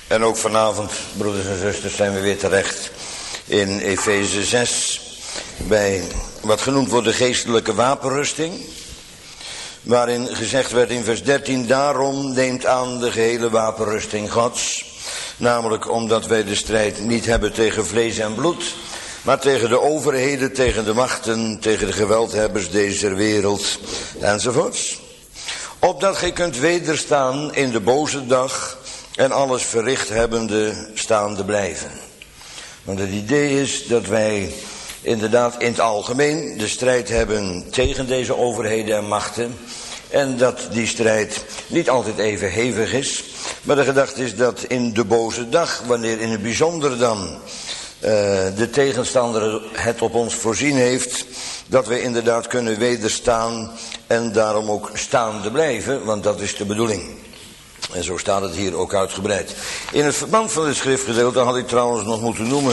En ook vanavond, broeders en zusters, zijn we weer terecht in Efeze 6. Bij wat genoemd wordt de geestelijke wapenrusting. Waarin gezegd werd in vers 13, daarom neemt aan de gehele wapenrusting Gods. Namelijk omdat wij de strijd niet hebben tegen vlees en bloed, maar tegen de overheden, tegen de machten, tegen de geweldhebbers deze wereld enzovoorts. Opdat gij kunt wederstaan in de boze dag en alles verricht hebbende staande blijven. Want het idee is dat wij inderdaad in het algemeen de strijd hebben tegen deze overheden en machten. En dat die strijd niet altijd even hevig is. Maar de gedachte is dat in de boze dag, wanneer in het bijzonder dan de tegenstander het op ons voorzien heeft, dat we inderdaad kunnen wederstaan en daarom ook staande blijven, want dat is de bedoeling. En zo staat het hier ook uitgebreid. In het verband van dit schriftgedeelte had ik trouwens nog moeten noemen,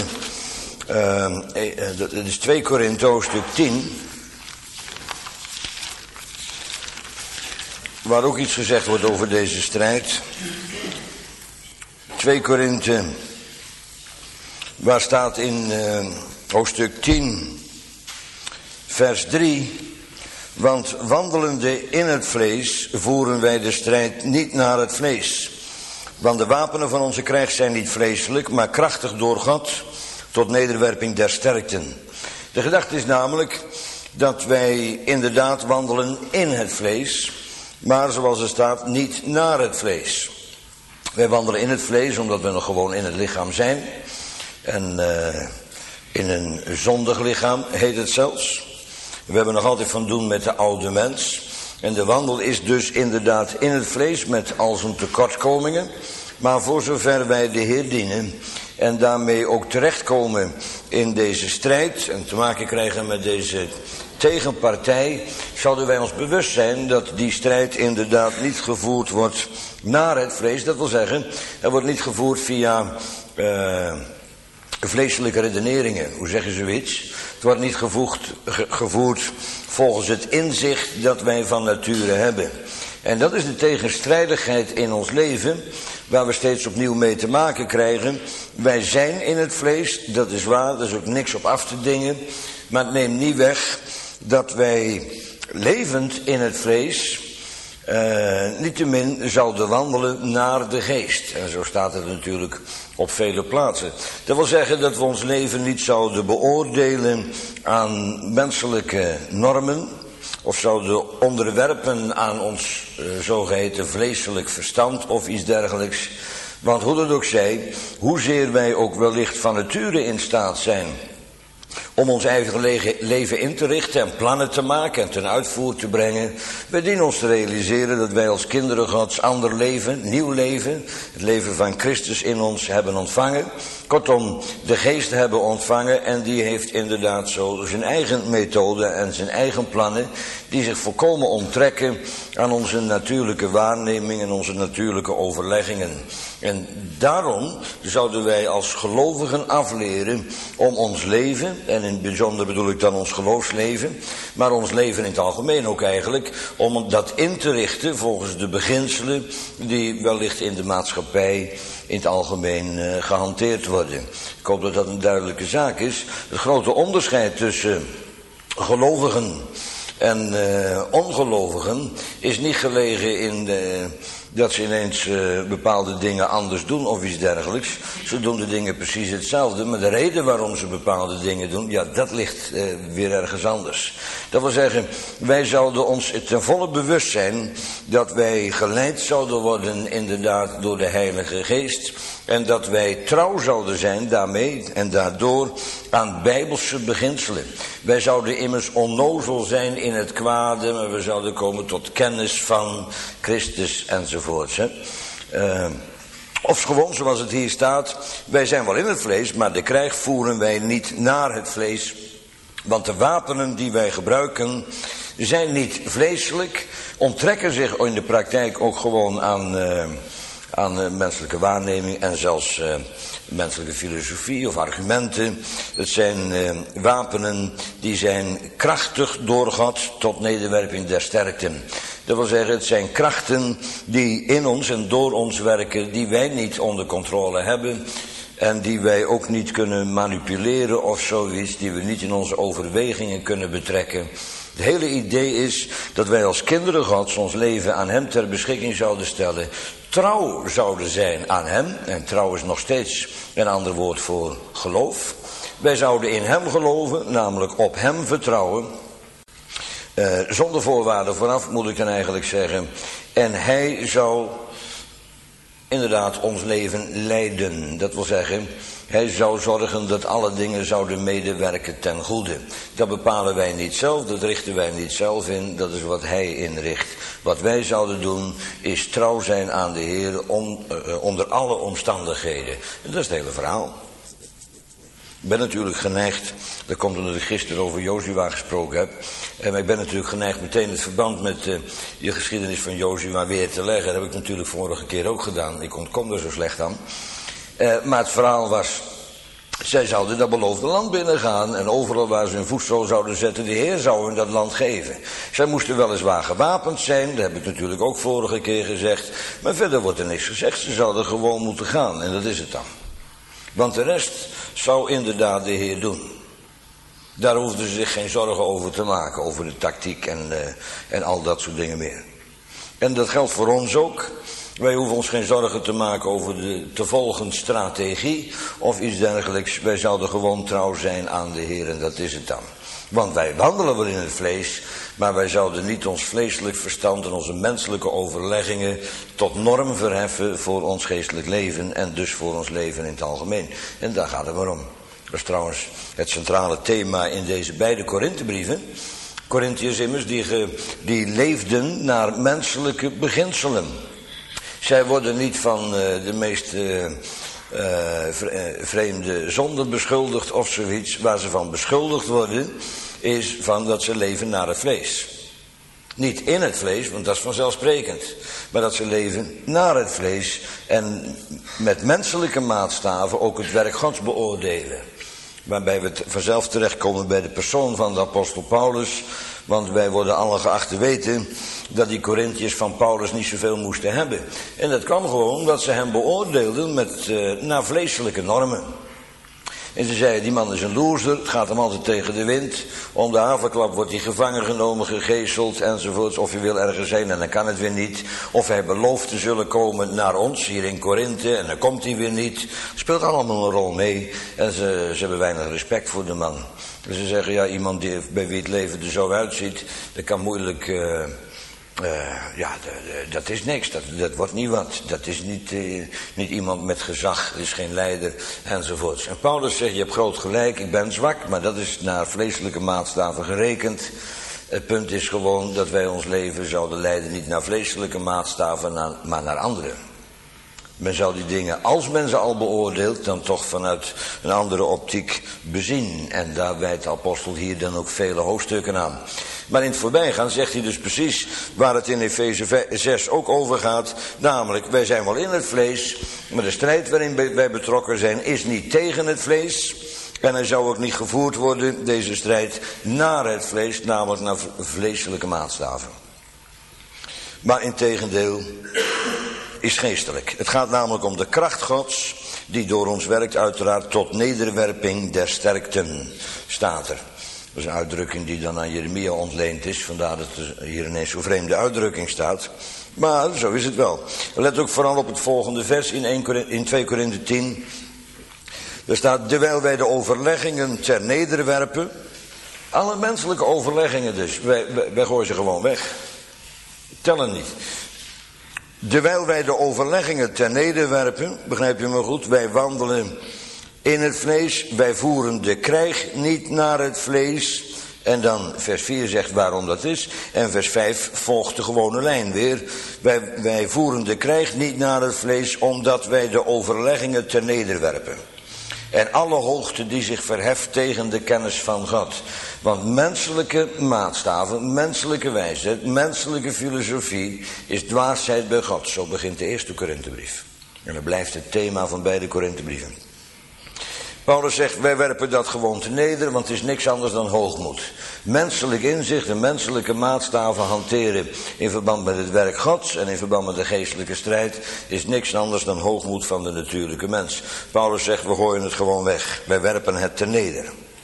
dat is 2 Korinthe hoofdstuk 10, waar ook iets gezegd wordt over deze strijd. 2 Korinthe, waar staat in hoofdstuk 10, vers 3... Want wandelende in het vlees voeren wij de strijd niet naar het vlees. Want de wapenen van onze krijg zijn niet vleeselijk, maar krachtig door God tot nederwerping der sterkten. De gedachte is namelijk dat wij inderdaad wandelen in het vlees, maar zoals er staat niet naar het vlees. Wij wandelen in het vlees omdat we nog gewoon in het lichaam zijn. En in een zondig lichaam heet het zelfs. We hebben nog altijd van doen met de oude mens. En de wandel is dus inderdaad in het vlees met al zijn tekortkomingen. Maar voor zover wij de Heer dienen en daarmee ook terechtkomen in deze strijd en te maken krijgen met deze tegenpartij, zouden wij ons bewust zijn dat die strijd inderdaad niet gevoerd wordt naar het vlees. Dat wil zeggen, er wordt niet gevoerd via vleeselijke redeneringen. Hoe zeg je zoiets? Het wordt niet gevoerd volgens het inzicht dat wij van nature hebben. En dat is de tegenstrijdigheid in ons leven, waar we steeds opnieuw mee te maken krijgen. Wij zijn in het vlees, dat is waar, daar is ook niks op af te dingen. Maar het neemt niet weg dat wij levend in het vlees niettemin zouden wandelen naar de geest. En zo staat het natuurlijk op vele plaatsen. Dat wil zeggen dat we ons leven niet zouden beoordelen aan menselijke normen, of zouden onderwerpen aan ons zogeheten vleeselijk verstand of iets dergelijks. Want hoe dat ook zij, hoezeer wij ook wellicht van nature in staat zijn om ons eigen leven in te richten en plannen te maken en ten uitvoer te brengen. We dienen ons te realiseren dat wij als kinderen Gods ander leven, nieuw leven, het leven van Christus in ons hebben ontvangen. Kortom, de geest hebben ontvangen en die heeft inderdaad zo zijn eigen methode en zijn eigen plannen die zich volkomen onttrekken aan onze natuurlijke waarneming en onze natuurlijke overleggingen. En daarom zouden wij als gelovigen afleren om ons leven, en in het bijzonder bedoel ik dan ons geloofsleven, maar ons leven in het algemeen ook eigenlijk, om dat in te richten volgens de beginselen die wellicht in de maatschappij in het algemeen gehanteerd worden. Ik hoop dat dat een duidelijke zaak is. Het grote onderscheid tussen gelovigen en ongelovigen is niet gelegen in dat ze ineens bepaalde dingen anders doen of iets dergelijks. Ze doen de dingen precies hetzelfde, maar de reden waarom ze bepaalde dingen doen, ja, dat ligt weer ergens anders. Dat wil zeggen, wij zouden ons ten volle bewust zijn dat wij geleid zouden worden inderdaad door de Heilige Geest. En dat wij trouw zouden zijn daarmee en daardoor aan bijbelse beginselen. Wij zouden immers onnozel zijn in het kwade, maar we zouden komen tot kennis van Christus enzovoorts. Of gewoon zoals het hier staat, wij zijn wel in het vlees, maar de krijg voeren wij niet naar het vlees. Want de wapenen die wij gebruiken zijn niet vleeselijk, onttrekken zich in de praktijk ook gewoon aan menselijke waarneming en zelfs menselijke filosofie of argumenten. Het zijn wapenen die zijn krachtig door God tot nederwerping der sterkten. Dat wil zeggen, het zijn krachten die in ons en door ons werken, die wij niet onder controle hebben. En die wij ook niet kunnen manipuleren of zoiets, die we niet in onze overwegingen kunnen betrekken. Het hele idee is dat wij als kinderen Gods ons leven aan hem ter beschikking zouden stellen. Trouw zouden zijn aan hem, en trouw is nog steeds een ander woord voor geloof. Wij zouden in hem geloven, namelijk op hem vertrouwen. Zonder voorwaarden vooraf moet ik dan eigenlijk zeggen. En hij zou inderdaad ons leven leiden. Dat wil zeggen, hij zou zorgen dat alle dingen zouden medewerken ten goede. Dat bepalen wij niet zelf, dat richten wij niet zelf in, dat is wat hij inricht. Wat wij zouden doen is trouw zijn aan de Heer onder alle omstandigheden. En dat is het hele verhaal. Ik ben natuurlijk geneigd, dat komt omdat ik gisteren over Jozua gesproken heb. Maar ik ben natuurlijk geneigd meteen het verband met de geschiedenis van Jozua weer te leggen. Dat heb ik natuurlijk vorige keer ook gedaan. Ik ontkom er zo slecht aan. Maar het verhaal was, zij zouden dat beloofde land binnengaan. En overal waar ze hun voetzool zouden zetten, de Heer zou hun dat land geven. Zij moesten weliswaar gewapend zijn, dat heb ik natuurlijk ook vorige keer gezegd. Maar verder wordt er niks gezegd, ze zouden gewoon moeten gaan. En dat is het dan. Want de rest zou inderdaad de Heer doen. Daar hoefden ze zich geen zorgen over te maken, over de tactiek en al dat soort dingen meer. En dat geldt voor ons ook. Wij hoeven ons geen zorgen te maken over de te volgen strategie of iets dergelijks. Wij zouden gewoon trouw zijn aan de Heer en dat is het dan. Want wij wandelen wel in het vlees, maar wij zouden niet ons vleeselijk verstand en onze menselijke overleggingen tot norm verheffen voor ons geestelijk leven en dus voor ons leven in het algemeen. En daar gaat het maar om. Dat is trouwens het centrale thema in deze beide Korinthebrieven. Korintiërs immers, die leefden naar menselijke beginselen. Zij worden niet van de meest vreemde zonden beschuldigd of zoiets. Waar ze van beschuldigd worden is van dat ze leven naar het vlees. Niet in het vlees, want dat is vanzelfsprekend. Maar dat ze leven naar het vlees en met menselijke maatstaven ook het werk Gods beoordelen. Waarbij we vanzelf terechtkomen bij de persoon van de apostel Paulus. Want wij worden allen geacht te weten dat die Korintiërs van Paulus niet zoveel moesten hebben. En dat kwam gewoon omdat ze hem beoordeelden naar vleeselijke normen. En ze zeiden, die man is een loser, het gaat hem altijd tegen de wind. Om de haverklap wordt hij gevangen genomen, gegezeld enzovoorts. Of je wil ergens zijn en dan kan het weer niet. Of hij belooft te zullen komen naar ons, hier in Korinthe, en dan komt hij weer niet. Het speelt allemaal een rol mee. En ze hebben weinig respect voor de man. Dus ze zeggen, ja, iemand bij wie het leven er zo uitziet, dat kan moeilijk... dat is niks, dat wordt niet wat. Dat is niet iemand met gezag, is geen leider, enzovoorts. En Paulus zegt, je hebt groot gelijk, ik ben zwak, maar dat is naar vleeselijke maatstaven gerekend. Het punt is gewoon dat wij ons leven zouden leiden niet naar vleeselijke maatstaven, maar naar andere. Men zou die dingen, als men ze al beoordeelt, dan toch vanuit een andere optiek bezien. En daar wijdt de apostel hier dan ook vele hoofdstukken aan. Maar in het voorbijgaan zegt hij dus precies waar het in Efeze 6 ook over gaat. Namelijk, wij zijn wel in het vlees, maar de strijd waarin wij betrokken zijn is niet tegen het vlees. En hij zou ook niet gevoerd worden, deze strijd, naar het vlees, namelijk naar vleeselijke maatstaven. Maar integendeel is geestelijk. Het gaat namelijk om de kracht Gods, die door ons werkt uiteraard tot nederwerping der sterkten, staat er. Dat is een uitdrukking die dan aan Jeremia ontleend is, vandaar dat er hier ineens zo'n vreemde uitdrukking staat. Maar zo is het wel. Let ook vooral op het volgende vers in 2 Korinthe 10. Er staat, terwijl wij de overleggingen ter nederwerpen, alle menselijke overleggingen dus, wij gooien ze gewoon weg. Tellen niet. Terwijl wij de overleggingen ter nederwerpen, begrijp je me goed, wij wandelen in het vlees, wij voeren de krijg niet naar het vlees. En dan vers 4 zegt waarom dat is. En vers 5 volgt de gewone lijn weer. Wij voeren de krijg niet naar het vlees, omdat wij de overleggingen ter nederwerpen. En alle hoogte die zich verheft tegen de kennis van God. Want menselijke maatstaven, menselijke wijsheid, menselijke filosofie is dwaasheid bij God. Zo begint de eerste Korinthebrief. En dat blijft het thema van beide Korinthebrieven. Paulus zegt, wij werpen dat gewoon te neder, want het is niks anders dan hoogmoed. Menselijk inzicht en menselijke maatstaven hanteren in verband met het werk Gods en in verband met de geestelijke strijd is niks anders dan hoogmoed van de natuurlijke mens. Paulus zegt, we gooien het gewoon weg. Wij werpen het terneder.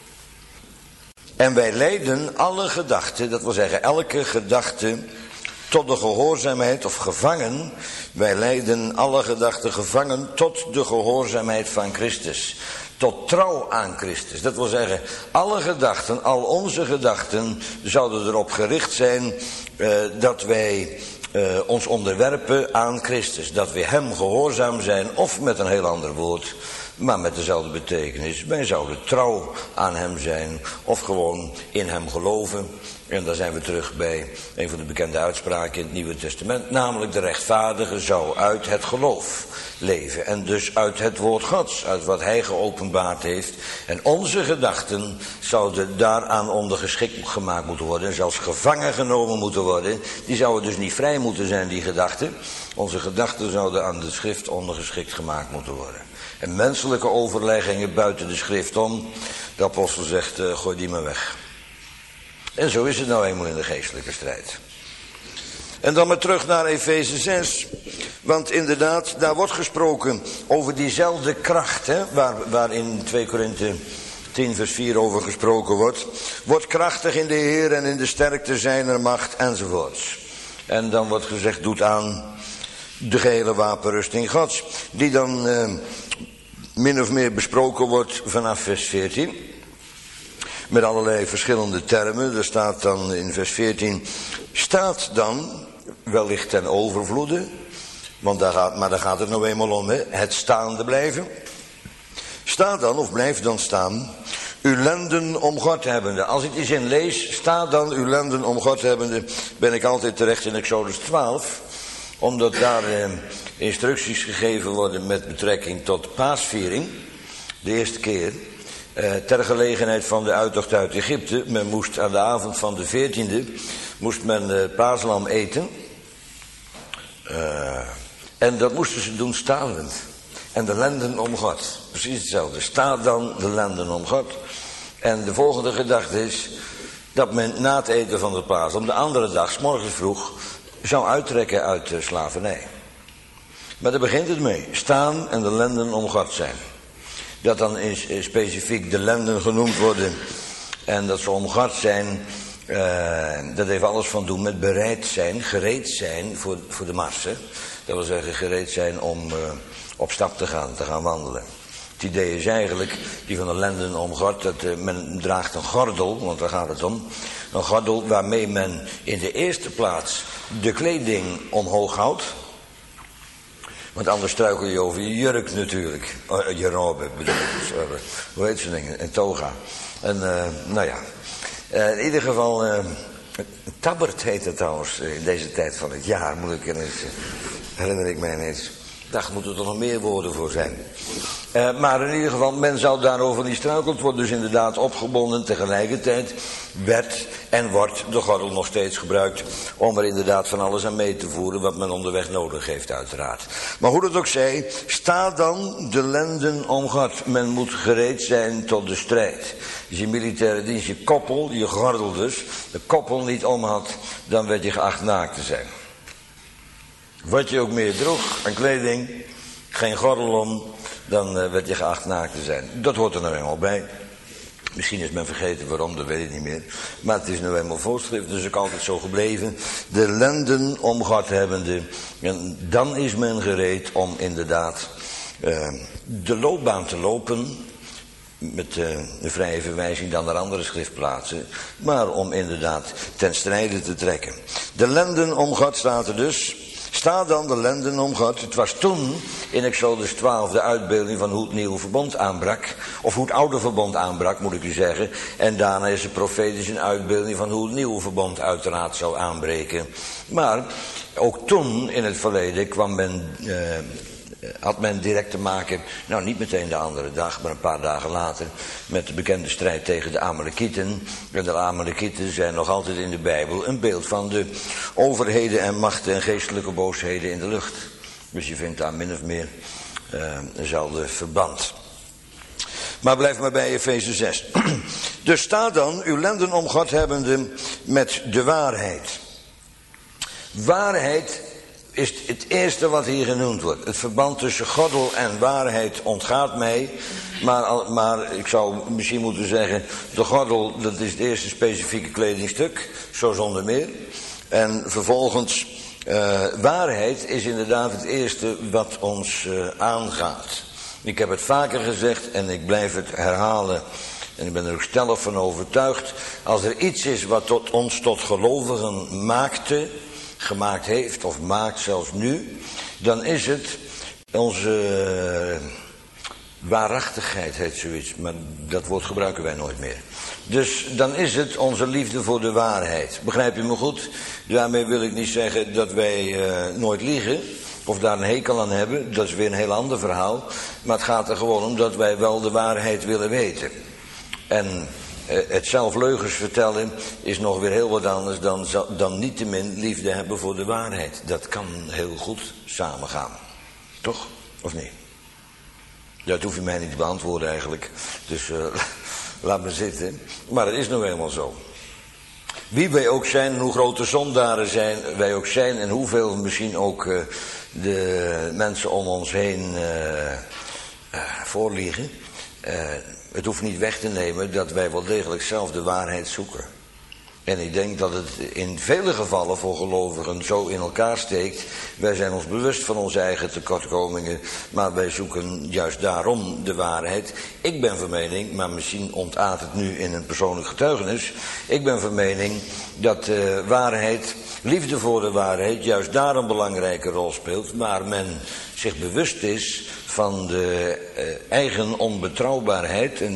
En wij leiden alle gedachten, dat wil zeggen elke gedachte, tot de gehoorzaamheid of gevangen. Wij leiden alle gedachten gevangen tot de gehoorzaamheid van Christus. Tot trouw aan Christus. Dat wil zeggen, alle gedachten, al onze gedachten zouden erop gericht zijn dat wij ons onderwerpen aan Christus. Dat we hem gehoorzaam zijn, of met een heel ander woord, maar met dezelfde betekenis. Wij zouden trouw aan hem zijn, of gewoon in hem geloven. En daar zijn we terug bij een van de bekende uitspraken in het Nieuwe Testament. Namelijk, de rechtvaardige zou uit het geloof leven. En dus uit het woord Gods, uit wat hij geopenbaard heeft. En onze gedachten zouden daaraan ondergeschikt gemaakt moeten worden. En zelfs gevangen genomen moeten worden. Die zouden dus niet vrij moeten zijn, die gedachten. Onze gedachten zouden aan de schrift ondergeschikt gemaakt moeten worden. En menselijke overleggingen buiten de schrift om, de apostel zegt, gooi die maar weg. En zo is het nou eenmaal in de geestelijke strijd. En dan maar terug naar Efeze 6. Want inderdaad, daar wordt gesproken over diezelfde kracht, hè, waar in 2 Korinthe 10 vers 4 over gesproken wordt. Wordt krachtig in de Heer en in de sterkte zijner macht enzovoorts. En dan wordt gezegd, doet aan de gehele wapenrusting Gods. Die dan min of meer besproken wordt vanaf vers 14. Met allerlei verschillende termen. Er staat dan in vers 14. Staat dan, wellicht ten overvloede. Want daar gaat het nou eenmaal om. Hè, het staande blijven. Staat dan, of blijft dan staan. Uw lenden om God hebbende. Als ik die zin lees. Staat dan uw lenden om God hebbende. Ben ik altijd terecht in Exodus 12. Omdat daar instructies gegeven worden met betrekking tot paasviering. De eerste keer. Ter gelegenheid van de uittocht uit Egypte. Men moest aan de avond van de 14e. Moest men paaslam eten. En dat moesten ze doen stalend. En de lenden om God. Precies hetzelfde. Sta dan de lenden om God. En de volgende gedachte is dat men na het eten van de paaslam de andere dag, 's morgens vroeg, zou uittrekken uit de slavernij. Maar daar begint het mee. Staan en de lenden om God zijn. Dat dan specifiek de lenden genoemd worden. En dat ze om God zijn. Dat heeft alles van doen met bereid zijn. Gereed zijn voor de mars. Hè? Dat wil zeggen gereed zijn om op stap te gaan wandelen. Het idee is eigenlijk, die van de lenden om God, dat men draagt een gordel, want daar gaat het om. Een gordel waarmee men in de eerste plaats de kleding omhoog houdt. Want anders struikel je over je jurk natuurlijk. Je robe bedoel ik. Hoe heet zo'n ding? Een toga. En nou ja. In ieder geval, tabbert heet het trouwens in deze tijd van het jaar. Moet ik eens, herinner ik mij ineens. Daar moeten er nog meer woorden voor zijn. Maar in ieder geval, men zou daarover niet struikeld. Wordt dus inderdaad opgebonden. Tegelijkertijd werd en wordt de gordel nog steeds gebruikt om er inderdaad van alles aan mee te voeren wat men onderweg nodig heeft uiteraard. Maar hoe dat ook zij, sta dan de lenden om God. Men moet gereed zijn tot de strijd. Dus je militaire dienst, je koppel, je gordel dus, de koppel niet om had, dan werd je geacht naakt te zijn. Wat je ook meer droeg aan kleding, geen gordel om, dan werd je geacht naakt te zijn. Dat hoort er nou eenmaal bij. Misschien is men vergeten waarom, dat weet ik niet meer. Maar het is nu eenmaal voorschrift, dus ook altijd zo gebleven. De lenden om God hebbende. En dan is men gereed om inderdaad de loopbaan te lopen. Met de vrije verwijzing dan naar andere schriftplaatsen. Maar om inderdaad ten strijde te trekken. De lenden om God staat er dus. Sta dan de lenden om God. Het was toen in Exodus 12 de uitbeelding van hoe het nieuwe verbond aanbrak. Of hoe het oude verbond aanbrak, moet ik u zeggen. En daarna is het profetisch een uitbeelding van hoe het nieuwe verbond uiteraard zou aanbreken. Maar ook toen in het verleden had men direct te maken, nou niet meteen de andere dag, maar een paar dagen later, met de bekende strijd tegen de Amalekieten. En de Amalekieten zijn nog altijd in de Bijbel een beeld van de overheden en machten en geestelijke boosheden in de lucht. Dus je vindt daar min of meer eenzelfde verband. Maar blijf maar bij Efeze 6. Dus sta dan, uw lenden om God hebbende, met de waarheid. Waarheid is het eerste wat hier genoemd wordt. Het verband tussen goddel en waarheid ontgaat mij. Maar ik zou misschien moeten zeggen, de goddel, dat is het eerste specifieke kledingstuk, zo zonder meer. En vervolgens, waarheid is inderdaad het eerste wat ons aangaat. Ik heb het vaker gezegd en ik blijf het herhalen. En ik ben er ook stellig van overtuigd. Als er iets is wat ons tot gelovigen gemaakt heeft of maakt zelfs nu, dan is het onze waarachtigheid, heet zoiets. Maar dat woord gebruiken wij nooit meer. Dus dan is het onze liefde voor de waarheid. Begrijp je me goed? Daarmee wil ik niet zeggen dat wij nooit liegen of daar een hekel aan hebben. Dat is weer een heel ander verhaal. Maar het gaat er gewoon om dat wij wel de waarheid willen weten. En het zelf leugens vertellen is nog weer heel wat anders dan niettemin liefde hebben voor de waarheid. Dat kan heel goed samengaan. Toch? Of niet? Dat hoef je mij niet te beantwoorden eigenlijk. Dus laat me zitten. Maar het is nou eenmaal zo. Wie wij ook zijn, hoe grote zondaren wij ook zijn en hoeveel misschien ook de mensen om ons heen voorliegen. Het hoeft niet weg te nemen dat wij wel degelijk zelf de waarheid zoeken. En ik denk dat het in vele gevallen voor gelovigen zo in elkaar steekt. Wij zijn ons bewust van onze eigen tekortkomingen, maar wij zoeken juist daarom de waarheid. Ik ben van mening, maar misschien ontaart het nu in een persoonlijk getuigenis. Ik ben van mening dat waarheid, liefde voor de waarheid, juist daar een belangrijke rol speelt. Waar men zich bewust is van de eigen onbetrouwbaarheid en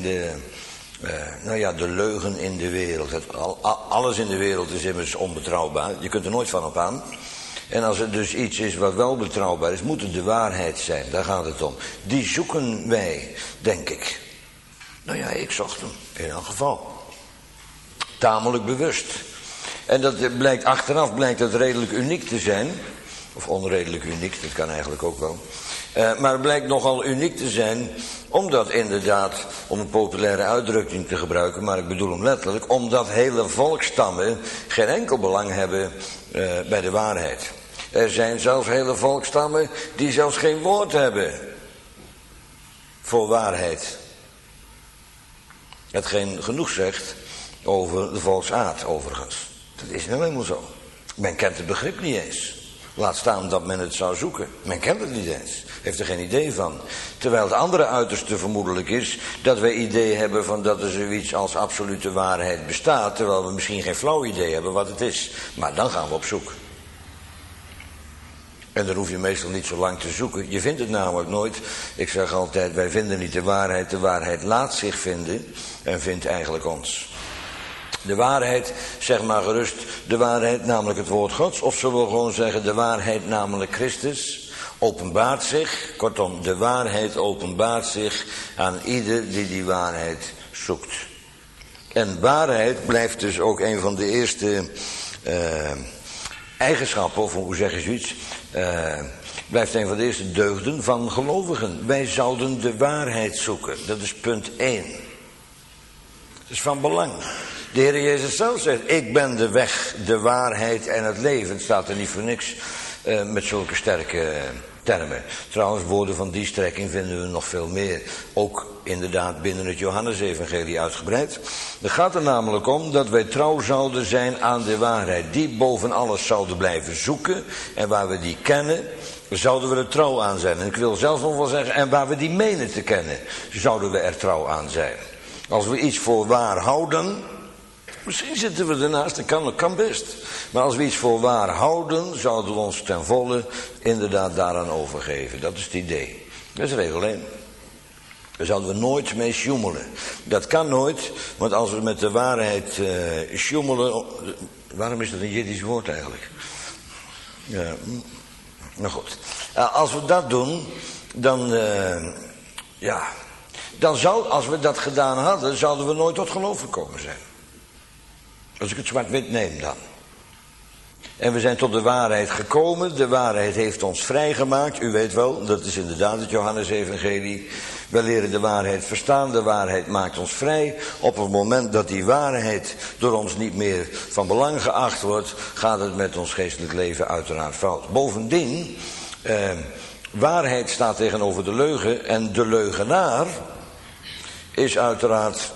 de leugen in de wereld. Alles in de wereld is immers onbetrouwbaar. Je kunt er nooit van op aan. En als er dus iets is wat wel betrouwbaar is, moet het de waarheid zijn. Daar gaat het om. Die zoeken wij, denk ik. Nou ja, ik zocht hem. In elk geval. Tamelijk bewust. En dat blijkt, achteraf blijkt dat redelijk uniek te zijn. Of onredelijk uniek, dat kan eigenlijk ook wel. Maar het blijkt nogal uniek te zijn, omdat inderdaad, om een populaire uitdrukking te gebruiken, maar ik bedoel hem letterlijk, omdat hele volksstammen geen enkel belang hebben bij de waarheid. Er zijn zelfs hele volksstammen die zelfs geen woord hebben voor waarheid. Hetgeen genoeg zegt over de volksaard overigens. Dat is nou helemaal zo. Men kent het begrip niet eens. Laat staan dat men het zou zoeken. Men kent het niet eens. Heeft er geen idee van. Terwijl het andere uiterste vermoedelijk is dat wij idee hebben van dat er zoiets als absolute waarheid bestaat. Terwijl we misschien geen flauw idee hebben wat het is. Maar dan gaan we op zoek. En dan hoef je meestal niet zo lang te zoeken. Je vindt het namelijk nooit. Ik zeg altijd, wij vinden niet de waarheid. De waarheid laat zich vinden en vindt eigenlijk ons. De waarheid, zeg maar gerust, de waarheid namelijk het woord Gods. Of zullen we gewoon zeggen, de waarheid namelijk Christus openbaart zich. Kortom, de waarheid openbaart zich aan ieder die die waarheid zoekt. En waarheid blijft dus ook een van de eerste eigenschappen, of hoe zeg je zoiets, blijft een van de eerste deugden van gelovigen. Wij zouden de waarheid zoeken. Dat is punt 1. Dat is van belang. De Heer Jezus zelf zegt, ik ben de weg, de waarheid en het leven. Het staat er niet voor niks met zulke sterke termen. Trouwens, woorden van die strekking vinden we nog veel meer. Ook inderdaad binnen het Johannesevangelie uitgebreid. Er gaat er namelijk om dat wij trouw zouden zijn aan de waarheid. Die boven alles zouden blijven zoeken. En waar we die kennen, zouden we er trouw aan zijn. En ik wil zelfs nog wel zeggen, en waar we die menen te kennen, zouden we er trouw aan zijn. Als we iets voor waar houden, misschien zitten we ernaast, dat kan best. Maar als we iets voor waar houden, zouden we ons ten volle inderdaad daaraan overgeven. Dat is het idee. Dat is regel 1. Daar zouden we nooit mee sjoemelen. Dat kan nooit, want als we met de waarheid sjoemelen. Waarom is dat een Jiddisch woord eigenlijk? Ja, nou goed. Als we dat doen, dan als we dat gedaan hadden, zouden we nooit tot geloof gekomen zijn. Als ik het zwart-wit neem dan. En we zijn tot de waarheid gekomen. De waarheid heeft ons vrijgemaakt. U weet wel, dat is inderdaad het Johannes-evangelie. We leren de waarheid verstaan. De waarheid maakt ons vrij. Op het moment dat die waarheid door ons niet meer van belang geacht wordt, gaat het met ons geestelijk leven uiteraard fout. Bovendien, waarheid staat tegenover de leugen. En de leugenaar is uiteraard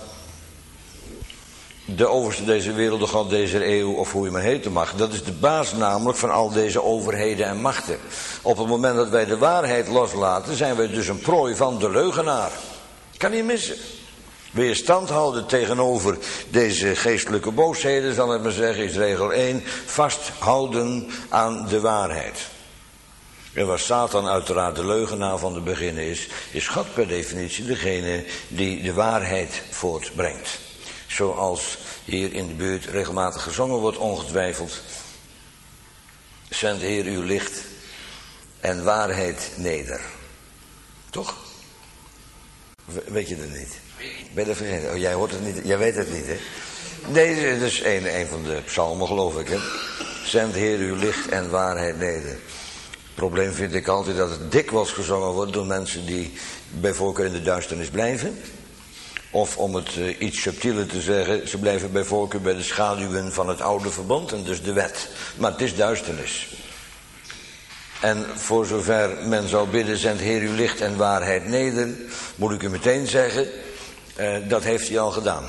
de overste deze wereld, de god deze eeuw, of hoe je maar heten mag. Dat is de baas namelijk van al deze overheden en machten. Op het moment dat wij de waarheid loslaten, zijn wij dus een prooi van de leugenaar. Kan niet missen. Wil je stand houden tegenover deze geestelijke boosheden, zal ik maar zeggen, is regel 1, vasthouden aan de waarheid. En waar Satan uiteraard de leugenaar van de begin is God per definitie degene die de waarheid voortbrengt. Zoals hier in de buurt regelmatig gezongen wordt, ongetwijfeld. Zend Heer uw licht en waarheid neder. Toch? Weet je dat niet? Ben je dat vergeten? Oh, jij hoort het niet. Jij weet het niet, hè? Nee, dat is een van de psalmen, geloof ik, hè? Zend Heer uw licht en waarheid neder. Het probleem vind ik altijd dat het dikwijls gezongen wordt door mensen die bij voorkeur in de duisternis blijven. Of om het iets subtieler te zeggen, ze blijven bij voorkeur bij de schaduwen van het oude verbond en dus de wet. Maar het is duisternis. En voor zover men zou bidden, zend Heer uw licht en waarheid neder, moet ik u meteen zeggen, dat heeft hij al gedaan.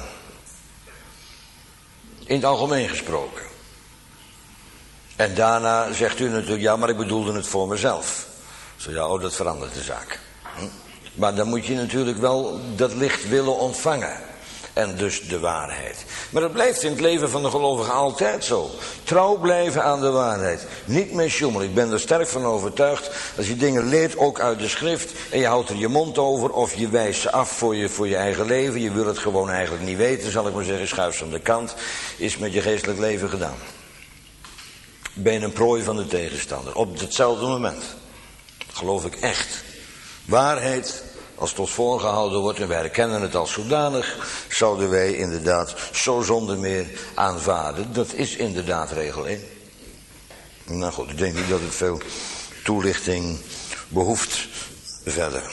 In het algemeen gesproken. En daarna zegt u natuurlijk, ja, maar ik bedoelde het voor mezelf. Zo ja, oh, dat verandert de zaak. Maar dan moet je natuurlijk wel dat licht willen ontvangen. En dus de waarheid. Maar dat blijft in het leven van de gelovige altijd zo. Trouw blijven aan de waarheid. Niet meer sjoemelen. Ik ben er sterk van overtuigd. Als je dingen leert, ook uit de schrift, en je houdt er je mond over, of je wijst ze af voor je eigen leven. Je wil het gewoon eigenlijk niet weten, zal ik maar zeggen. Schuif ze aan de kant. Is met je geestelijk leven gedaan. Ben je een prooi van de tegenstander. Op hetzelfde moment. Dat geloof ik echt. Waarheid, als het ons voorgehouden wordt en wij herkennen het als zodanig, zouden wij inderdaad zo zonder meer aanvaarden. Dat is inderdaad regel 1. Nou goed, ik denk niet dat het veel toelichting behoeft verder.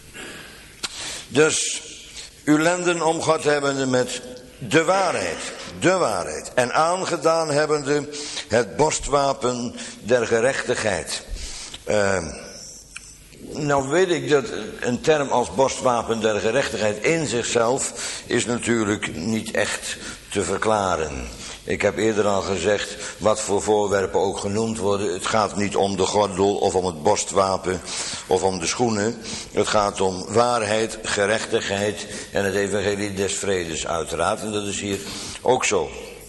Dus, uw lenden omgord hebbende met de waarheid. En aangedaan hebbende het borstwapen der gerechtigheid. Nou weet ik dat een term als borstwapen der gerechtigheid in zichzelf is natuurlijk niet echt te verklaren. Ik heb eerder al gezegd, wat voor voorwerpen ook genoemd worden. Het gaat niet om de gordel of om het borstwapen of om de schoenen. Het gaat om waarheid, gerechtigheid en het evangelie des vredes uiteraard. En dat is hier ook zo.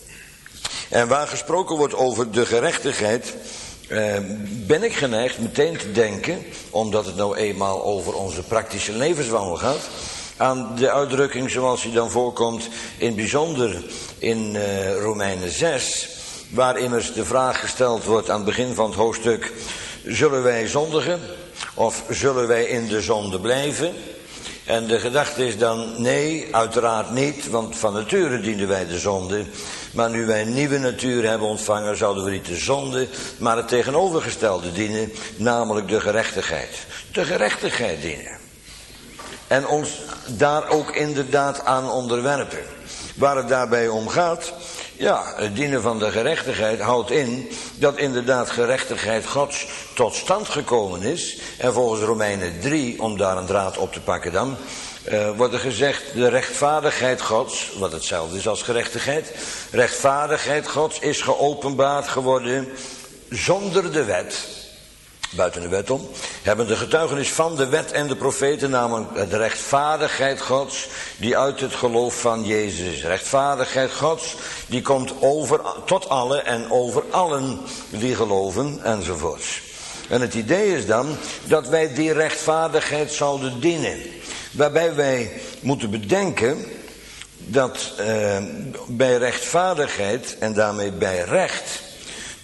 En waar gesproken wordt over de gerechtigheid, ben ik geneigd meteen te denken, omdat het nou eenmaal over onze praktische levenswandel gaat, aan de uitdrukking zoals die dan voorkomt, in het bijzonder in Romeinen 6, waar immers de vraag gesteld wordt aan het begin van het hoofdstuk, zullen wij zondigen of zullen wij in de zonde blijven? En de gedachte is dan, nee, uiteraard niet, want van nature dienen wij de zonde. Maar nu wij een nieuwe natuur hebben ontvangen, zouden we niet de zonde, maar het tegenovergestelde dienen, namelijk de gerechtigheid. De gerechtigheid dienen. En ons daar ook inderdaad aan onderwerpen. Waar het daarbij om gaat, ja, het dienen van de gerechtigheid houdt in dat inderdaad gerechtigheid Gods tot stand gekomen is. En volgens Romeinen 3, om daar een draad op te pakken dan, wordt er gezegd, de rechtvaardigheid Gods, wat hetzelfde is als gerechtigheid, rechtvaardigheid Gods is geopenbaard geworden zonder de wet, buiten de wet om, hebben de getuigenis van de wet en de profeten, namelijk de rechtvaardigheid Gods, die uit het geloof van Jezus is. Rechtvaardigheid Gods, die komt over tot allen en over allen die geloven, enzovoorts. En het idee is dan dat wij die rechtvaardigheid zouden dienen. Waarbij wij moeten bedenken dat bij rechtvaardigheid en daarmee bij recht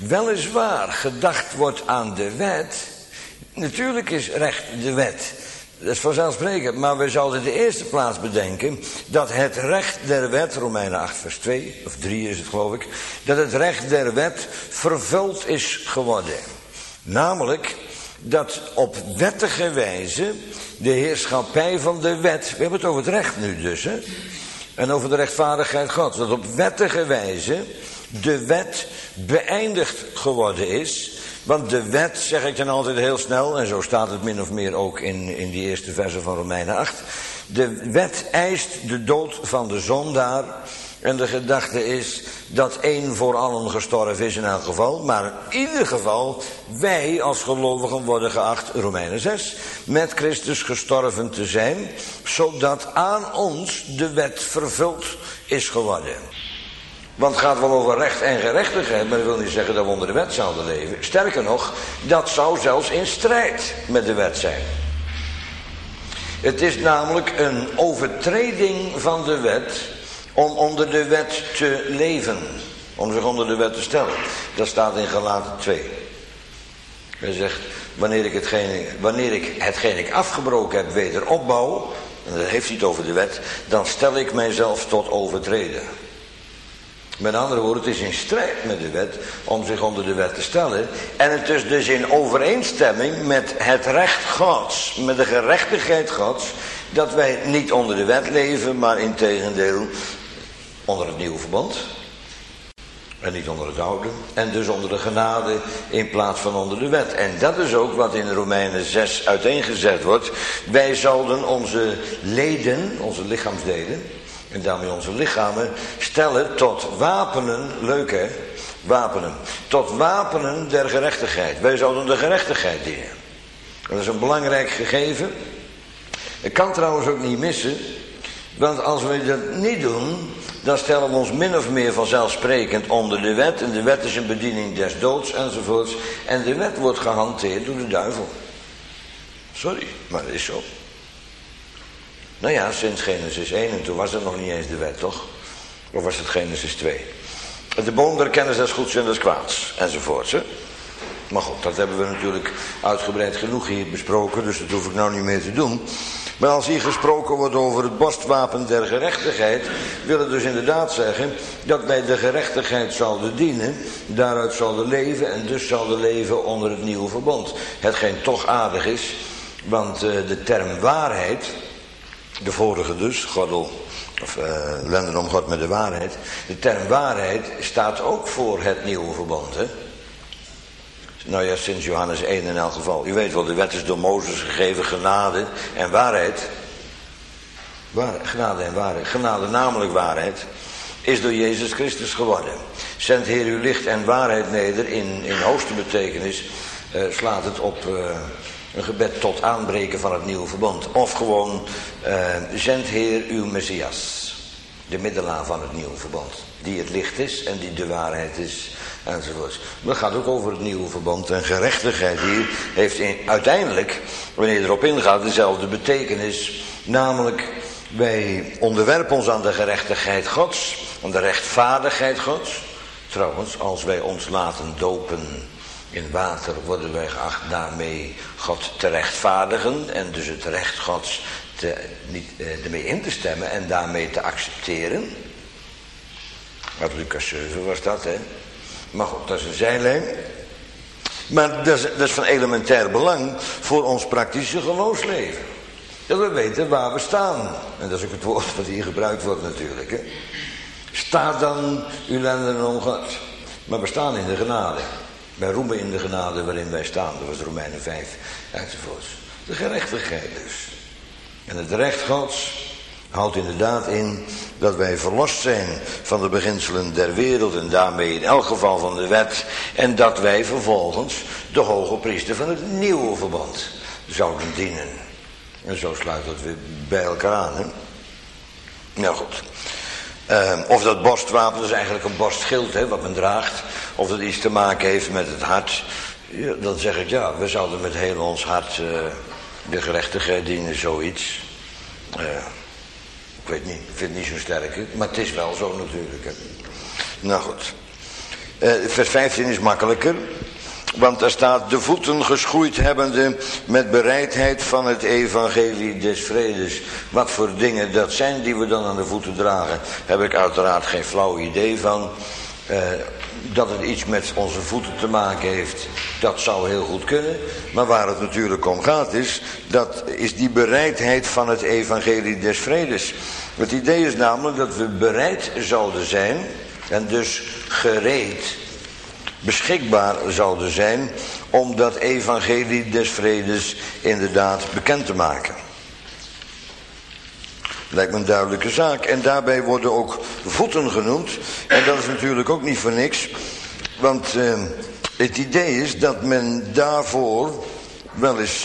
weliswaar gedacht wordt aan de wet. Natuurlijk is recht de wet. Dat is vanzelfsprekend, maar we zouden in de eerste plaats bedenken dat het recht der wet, Romeinen 8 vers 2, of 3 is het geloof ik, dat het recht der wet vervuld is geworden. Namelijk dat op wettige wijze de heerschappij van de wet, we hebben het over het recht nu dus, hè, en over de rechtvaardigheid Gods, dat op wettige wijze de wet beëindigd geworden is. Want de wet, zeg ik dan altijd heel snel, en zo staat het min of meer ook in die eerste verse van Romeinen 8. De wet eist de dood van de zondaar. En de gedachte is dat één voor allen gestorven is in elk geval. Maar in ieder geval, wij als gelovigen worden geacht, Romeinen 6, met Christus gestorven te zijn. Zodat aan ons de wet vervuld is geworden. Want het gaat wel over recht en gerechtigheid, maar dat wil niet zeggen dat we onder de wet zouden leven. Sterker nog, dat zou zelfs in strijd met de wet zijn. Het is namelijk een overtreding van de wet om onder de wet te leven. Om zich onder de wet te stellen. Dat staat in Galaten 2. Hij zegt, wanneer ik hetgeen ik afgebroken heb weder opbouw, en dat heeft hij het over de wet, dan stel ik mijzelf tot overtreden. Met andere woorden, het is in strijd met de wet om zich onder de wet te stellen. En het is dus in overeenstemming met het recht Gods, met de gerechtigheid Gods, dat wij niet onder de wet leven, maar integendeel onder het nieuwe verbond. En niet onder het oude. En dus onder de genade in plaats van onder de wet. En dat is ook wat in Romeinen 6 uiteengezet wordt. Wij zouden onze leden, onze lichaamsdelen, en daarmee onze lichamen, stellen tot wapenen, leuk hè, wapenen, tot wapenen der gerechtigheid. Wij zouden de gerechtigheid dienen. Dat is een belangrijk gegeven. Ik kan trouwens ook niet missen, want als we dat niet doen, dan stellen we ons min of meer vanzelfsprekend onder de wet. En de wet is een bediening des doods enzovoorts. En de wet wordt gehanteerd door de duivel. Sorry, maar dat is zo. Nou ja, sinds Genesis 1, en toen was er nog niet eens de wet, toch? Of was het Genesis 2? De boom der kennis des goeds en des kwaads, enzovoorts, hè? Maar goed, dat hebben we natuurlijk uitgebreid genoeg hier besproken, dus dat hoef ik nou niet meer te doen. Maar als hier gesproken wordt over het borstwapen der gerechtigheid, wil het dus inderdaad zeggen dat wij de gerechtigheid zouden dienen, daaruit zouden leven en dus zouden leven onder het nieuwe verbond. Hetgeen toch aardig is, want de term waarheid, de vorige dus, lenden om God met de waarheid. De term waarheid staat ook voor het nieuwe verbond, hè. Nou ja, sinds Johannes 1 in elk geval. U weet wel, de wet is door Mozes gegeven, genade en waarheid. Genade en waarheid. Genade, namelijk waarheid, is door Jezus Christus geworden. Zendt Heer uw licht en waarheid neder. In hoogste betekenis slaat het op een gebed tot aanbreken van het nieuwe verbond. Of gewoon, zendt Heer uw Messias. De middelaar van het nieuwe verbond. Die het licht is en die de waarheid is. Enzovoorts. Maar het gaat ook over het nieuwe verbond. En gerechtigheid hier heeft uiteindelijk, wanneer je erop ingaat, dezelfde betekenis. Namelijk, wij onderwerpen ons aan de gerechtigheid Gods. Aan de rechtvaardigheid Gods. Trouwens, als wij ons laten dopen in water, worden wij geacht daarmee God te rechtvaardigen. En dus het recht Gods ermee in te stemmen en daarmee te accepteren. Uit Lucas 7 was dat, hè. Maar goed, dat is een zijlijn. Maar dat is van elementair belang voor ons praktische geloofsleven. Dat we weten waar we staan. En dat is ook het woord wat hier gebruikt wordt natuurlijk. Hè. Sta dan uw lenden om God. Maar we staan in de genade. Wij roemen in de genade waarin wij staan. Dat was Romeinen 5 enzovoorts. De gerechtigheid dus. En het recht Gods houdt inderdaad in dat wij verlost zijn van de beginselen der wereld en daarmee in elk geval van de wet. En dat wij vervolgens de hoge priester van het nieuwe verbond zouden dienen. En zo sluit dat weer bij elkaar aan. Hè? Nou goed. Of dat borstwapen is eigenlijk een borstschild, hè, wat men draagt. Of dat iets te maken heeft met het hart. Ja, dan zeg ik ja, we zouden met heel ons hart de gerechtigheid dienen, zoiets. Ik weet niet, ik vind het niet zo sterk, hè? Maar het is wel zo natuurlijk. Hè? Nou goed. Vers 15 is makkelijker. Want daar staat: de voeten geschoeid hebbende met bereidheid van het evangelie des vredes. Wat voor dingen dat zijn die we dan aan de voeten dragen, heb ik uiteraard geen flauw idee van. Dat het iets met onze voeten te maken heeft, dat zou heel goed kunnen. Maar waar het natuurlijk om gaat dat is die bereidheid van het evangelie des vredes. Het idee is namelijk dat we bereid zouden zijn en dus gereed, beschikbaar zouden zijn om dat evangelie des vredes inderdaad bekend te maken. Lijkt me een duidelijke zaak. En daarbij worden ook voeten genoemd. En dat is natuurlijk ook niet voor niks. Want het idee is dat men daarvoor wel eens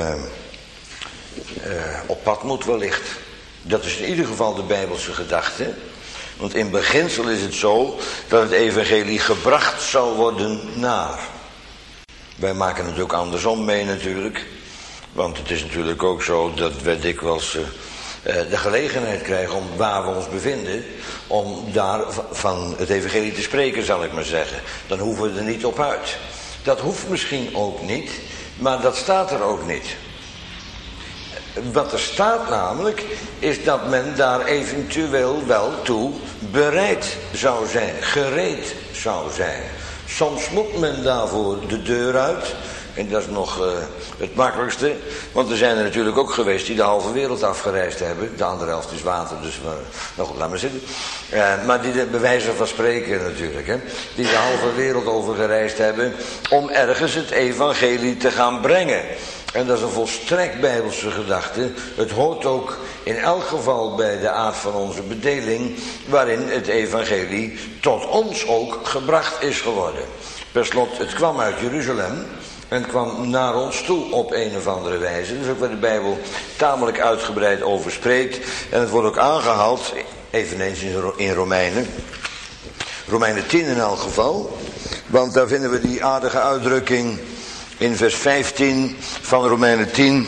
op pad moet wellicht. Dat is in ieder geval de Bijbelse gedachte. Want in beginsel is het zo dat het evangelie gebracht zal worden naar. Wij maken het ook andersom mee natuurlijk. Want het is natuurlijk ook zo dat wij dikwijls de gelegenheid krijgen om waar we ons bevinden, om daar van het evangelie te spreken, zal ik maar zeggen. Dan hoeven we er niet op uit. Dat hoeft misschien ook niet, maar dat staat er ook niet. Wat er staat namelijk, is dat men daar eventueel wel toe bereid zou zijn, gereed zou zijn. Soms moet men daarvoor de deur uit. En dat is nog het makkelijkste. Want er zijn er natuurlijk ook geweest die de halve wereld afgereisd hebben. De andere helft is water, dus nou goed, laat maar zitten. Maar die de bewijzen van spreken natuurlijk. Hè, die de halve wereld over gereisd hebben om ergens het evangelie te gaan brengen. En dat is een volstrekt bijbelse gedachte. Het hoort ook in elk geval bij de aard van onze bedeling, waarin het evangelie tot ons ook gebracht is geworden. Per slot, het kwam uit Jeruzalem en kwam naar ons toe op een of andere wijze. Dat is ook waar de Bijbel tamelijk uitgebreid over spreekt. En het wordt ook aangehaald, eveneens in Romeinen. Romeinen 10 in elk geval. Want daar vinden we die aardige uitdrukking in vers 15 van Romeinen 10.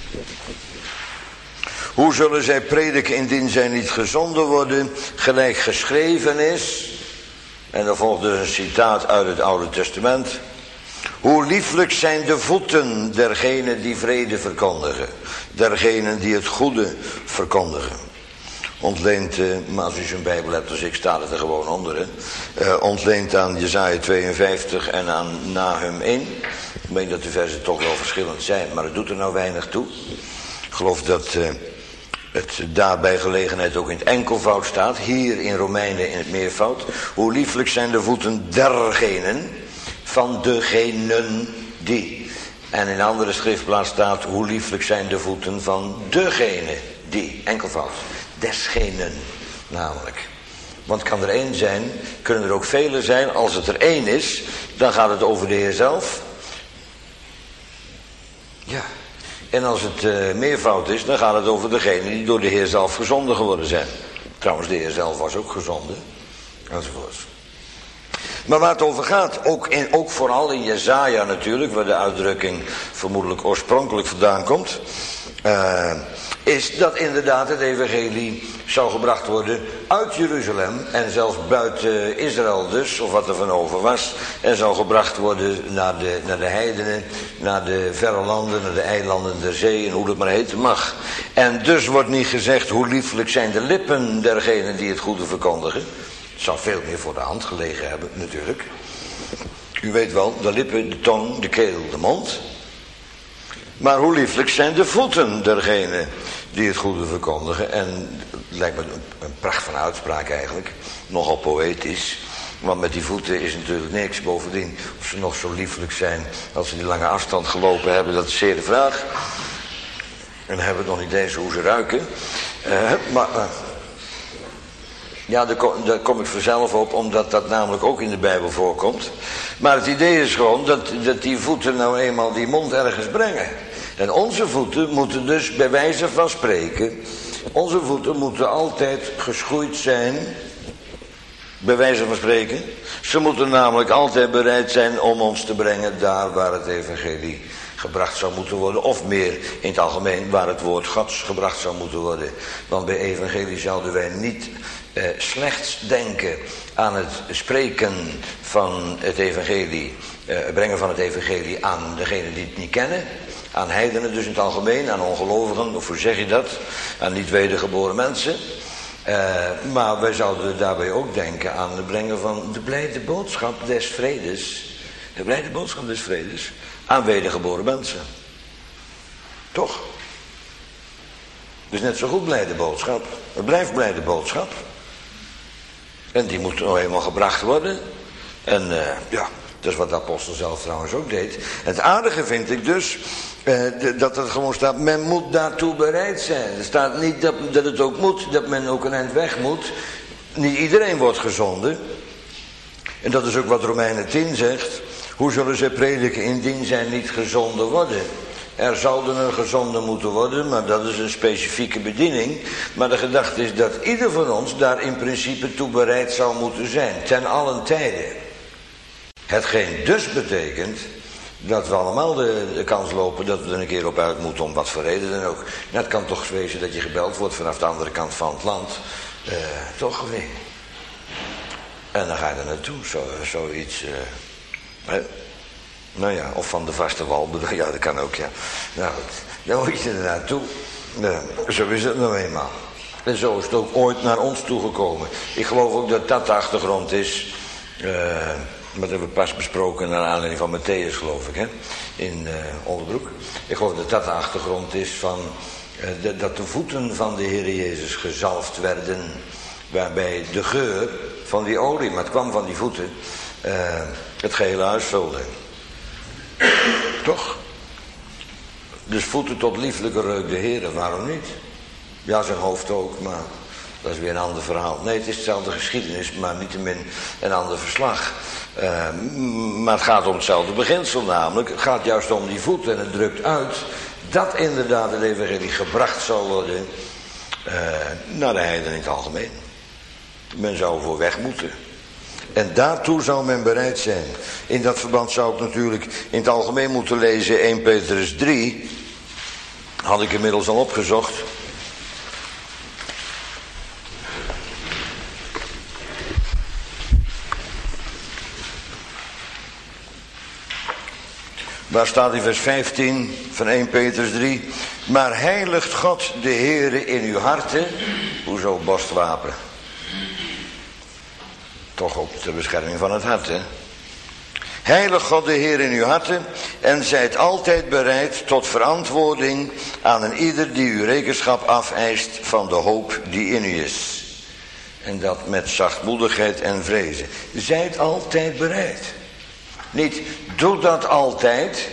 Hoe zullen zij prediken indien zij niet gezonden worden, gelijk geschreven is? En dan volgt dus een citaat uit het Oude Testament. Hoe lieflijk zijn de voeten dergenen die vrede verkondigen, dergenen die het goede verkondigen. Ontleent, maar als u zijn Bijbel hebt als ik, staat het er gewoon onder. Ontleent aan Jesaja 52 en aan Nahum 1. Ik meen dat de versen toch wel verschillend zijn, maar het doet er nou weinig toe. Ik geloof dat het daar bij gelegenheid ook in het enkelvoud staat. Hier in Romeinen in het meervoud. Hoe lieflijk zijn de voeten dergenen van degenen die. En in een andere schriftplaats staat: hoe lieflijk zijn de voeten van degene die. Enkelvoud. Desgenen namelijk. Want kan er één zijn, kunnen er ook vele zijn. Als het er één is, dan gaat het over de Heer zelf. Ja. En als het meervoud is, dan gaat het over degenen die door de Heer zelf gezonden geworden zijn. Trouwens, de Heer zelf was ook gezonden. Enzovoorts. Maar waar het over gaat, ook vooral in Jesaja natuurlijk, waar de uitdrukking vermoedelijk oorspronkelijk vandaan komt, is dat inderdaad het evangelie zou gebracht worden uit Jeruzalem en zelfs buiten Israël dus, of wat er van over was, en zou gebracht worden naar de heidenen, naar de verre landen, naar de eilanden der zee en hoe dat maar heten mag. En dus wordt niet gezegd hoe lieflijk zijn de lippen dergenen die het goede verkondigen. Het zou veel meer voor de hand gelegen hebben natuurlijk. U weet wel, de lippen, de tong, de keel, de mond. Maar hoe lieflijk zijn de voeten dergenen die het goede verkondigen. En het lijkt me een pracht van uitspraak eigenlijk. Nogal poëtisch. Want met die voeten is natuurlijk niks. Bovendien, of ze nog zo lieflijk zijn als ze die lange afstand gelopen hebben, dat is zeer de vraag. En dan hebben we nog niet eens hoe ze ruiken. Ja, daar kom ik vanzelf op, omdat dat namelijk ook in de Bijbel voorkomt. Maar het idee is gewoon dat die voeten nou eenmaal die mond ergens brengen. En onze voeten moeten dus bij wijze van spreken, onze voeten moeten altijd geschoeid zijn, bij wijze van spreken. Ze moeten namelijk altijd bereid zijn om ons te brengen daar waar het evangelie gebracht zou moeten worden. Of meer in het algemeen waar het woord Gods gebracht zou moeten worden. Want bij evangelie zouden wij niet slechts denken aan het spreken van het evangelie. Brengen van het evangelie aan degenen die het niet kennen. Aan heidenen dus in het algemeen, aan ongelovigen, of hoe zeg je dat? Aan niet wedergeboren mensen. Maar wij zouden daarbij ook denken aan het brengen van de blijde boodschap des vredes. De blijde boodschap des vredes aan wedergeboren mensen. Toch? Dus net zo goed blijde boodschap. Het blijft blijde boodschap. En die moet nog eenmaal gebracht worden. En ja, dat is wat de apostel zelf trouwens ook deed. En het aardige vind ik dus dat het gewoon staat, men moet daartoe bereid zijn. Er staat niet dat het ook moet, dat men ook een eind weg moet. Niet iedereen wordt gezonden. En dat is ook wat Romeinen 10 zegt. Hoe zullen zij prediken indien zij niet gezonden worden? Er zouden er gezonden moeten worden, maar dat is een specifieke bediening. Maar de gedachte is dat ieder van ons daar in principe toe bereid zou moeten zijn. Ten allen tijde. Hetgeen dus betekent dat we allemaal de kans lopen dat we er een keer op uit moeten, om wat voor reden dan ook. Nou, het kan toch wezen dat je gebeld wordt vanaf de andere kant van het land. Toch of niet? En dan ga je er naartoe, zoiets. Nou ja, of van de vaste wal, ja, dat kan ook, ja. Nou goed, dan moet je er naartoe. Zo is het nou eenmaal. En zo is het ook ooit naar ons toegekomen. Ik geloof ook dat dat de achtergrond is. Dat hebben we pas besproken naar aanleiding van Matthäus, geloof ik, hè? In Oldenbroek. Ik geloof dat dat de achtergrond is van dat de voeten van de Heer Jezus gezalfd werden, waarbij de geur van die olie, maar het kwam van die voeten, het gehele huis vulde. Toch? Dus voeten tot lieflijke reuk de Heer, waarom niet? Ja, zijn hoofd ook, maar dat is weer een ander verhaal. Nee, het is dezelfde geschiedenis, maar niettemin een ander verslag. Maar het gaat om hetzelfde beginsel namelijk. Het gaat juist om die voeten en het drukt uit dat inderdaad het evangelie gebracht zal worden naar de heidenen in het algemeen. Men zou voor weg moeten. En daartoe zou men bereid zijn. In dat verband zou ik natuurlijk in het algemeen moeten lezen 1 Petrus 3. Had ik inmiddels al opgezocht. Daar staat in vers 15 van 1 Petrus 3. Maar heiligt God de Heere in uw harten. Hoezo borstwapen? Toch ook ter bescherming van het hart, hè? Heilig God de Heer in uw harten en zijt altijd bereid tot verantwoording aan een ieder die u rekenschap afeist van de hoop die in u is. En dat met zachtmoedigheid en vrezen. Zijt altijd bereid. Niet, doe dat altijd.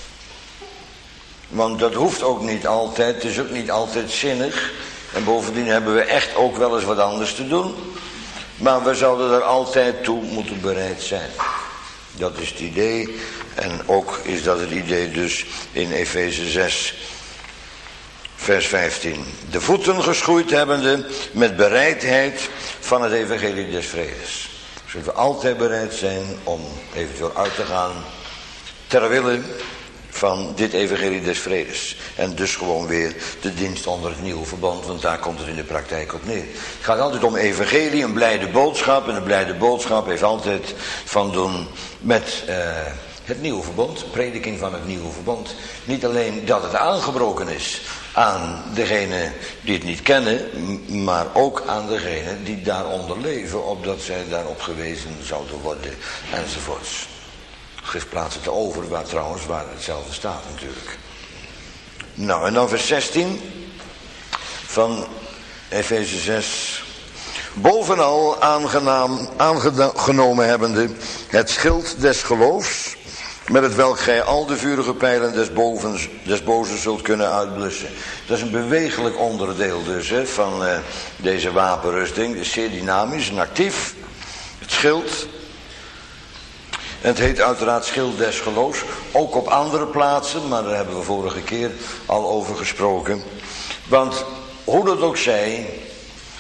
Want dat hoeft ook niet altijd. Het is ook niet altijd zinnig. En bovendien hebben we echt ook wel eens wat anders te doen. Maar we zouden er altijd toe moeten bereid zijn. Dat is het idee. En ook is dat het idee dus in Efeze 6, vers 15. De voeten geschoeid hebbende met bereidheid van het evangelie des vredes. Zullen we altijd bereid zijn om eventueel uit te gaan ter wille van dit evangelie des vredes. En dus gewoon weer de dienst onder het nieuwe verbond, want daar komt het in de praktijk op neer. Het gaat altijd om evangelie, een blijde boodschap. En een blijde boodschap heeft altijd van doen met het nieuwe verbond, prediking van het nieuwe verbond. Niet alleen dat het aangebroken is aan degenen die het niet kennen, maar ook aan degenen die daaronder leven, opdat zij daarop gewezen zouden worden, enzovoorts. Schrift plaatst het over, waar hetzelfde staat natuurlijk. Nou, en dan vers 16 van Efeze 6. Bovenal aangenomen hebbende het schild des geloofs, met het welk gij al de vurige pijlen des bozen zult kunnen uitblussen. Dat is een bewegelijk onderdeel dus van deze wapenrusting. Het is zeer dynamisch en actief. Het schild. En het heet uiteraard schild des geloofs. Ook op andere plaatsen, maar daar hebben we vorige keer al over gesproken. Want hoe dat ook zij,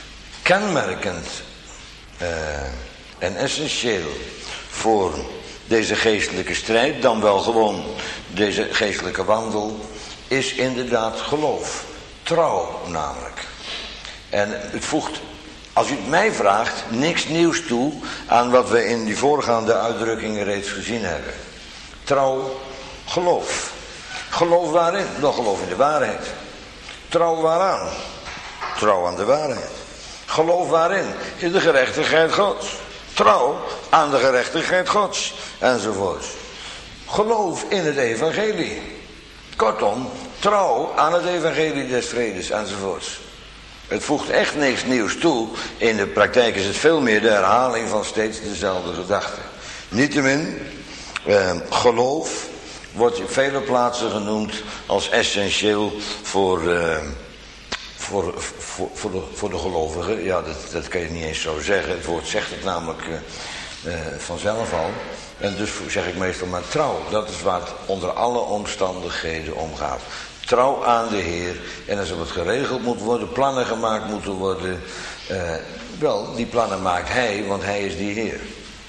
kenmerkend en essentieel voor deze geestelijke strijd, dan wel gewoon deze geestelijke wandel, is inderdaad geloof. Trouw namelijk. En het voegt, als u het mij vraagt, niks nieuws toe aan wat we in die voorgaande uitdrukkingen reeds gezien hebben. Trouw, geloof. Geloof waarin? Wel, geloof in de waarheid. Trouw waaraan? Trouw aan de waarheid. Geloof waarin? In de gerechtigheid Gods. Trouw aan de gerechtigheid Gods. Enzovoort. Geloof in het evangelie. Kortom, trouw aan het evangelie des vredes. Enzovoort. Het voegt echt niks nieuws toe. In de praktijk is het veel meer de herhaling van steeds dezelfde gedachten. Niettemin, geloof wordt op vele plaatsen genoemd als essentieel voor de gelovigen. Ja, dat kan je niet eens zo zeggen. Het woord zegt het namelijk vanzelf al. En dus zeg ik meestal maar trouw. Dat is waar het onder alle omstandigheden om gaat. Trouw aan de Heer. En als er wat geregeld moet worden, plannen gemaakt moeten worden. Wel, die plannen maakt Hij, want Hij is die Heer.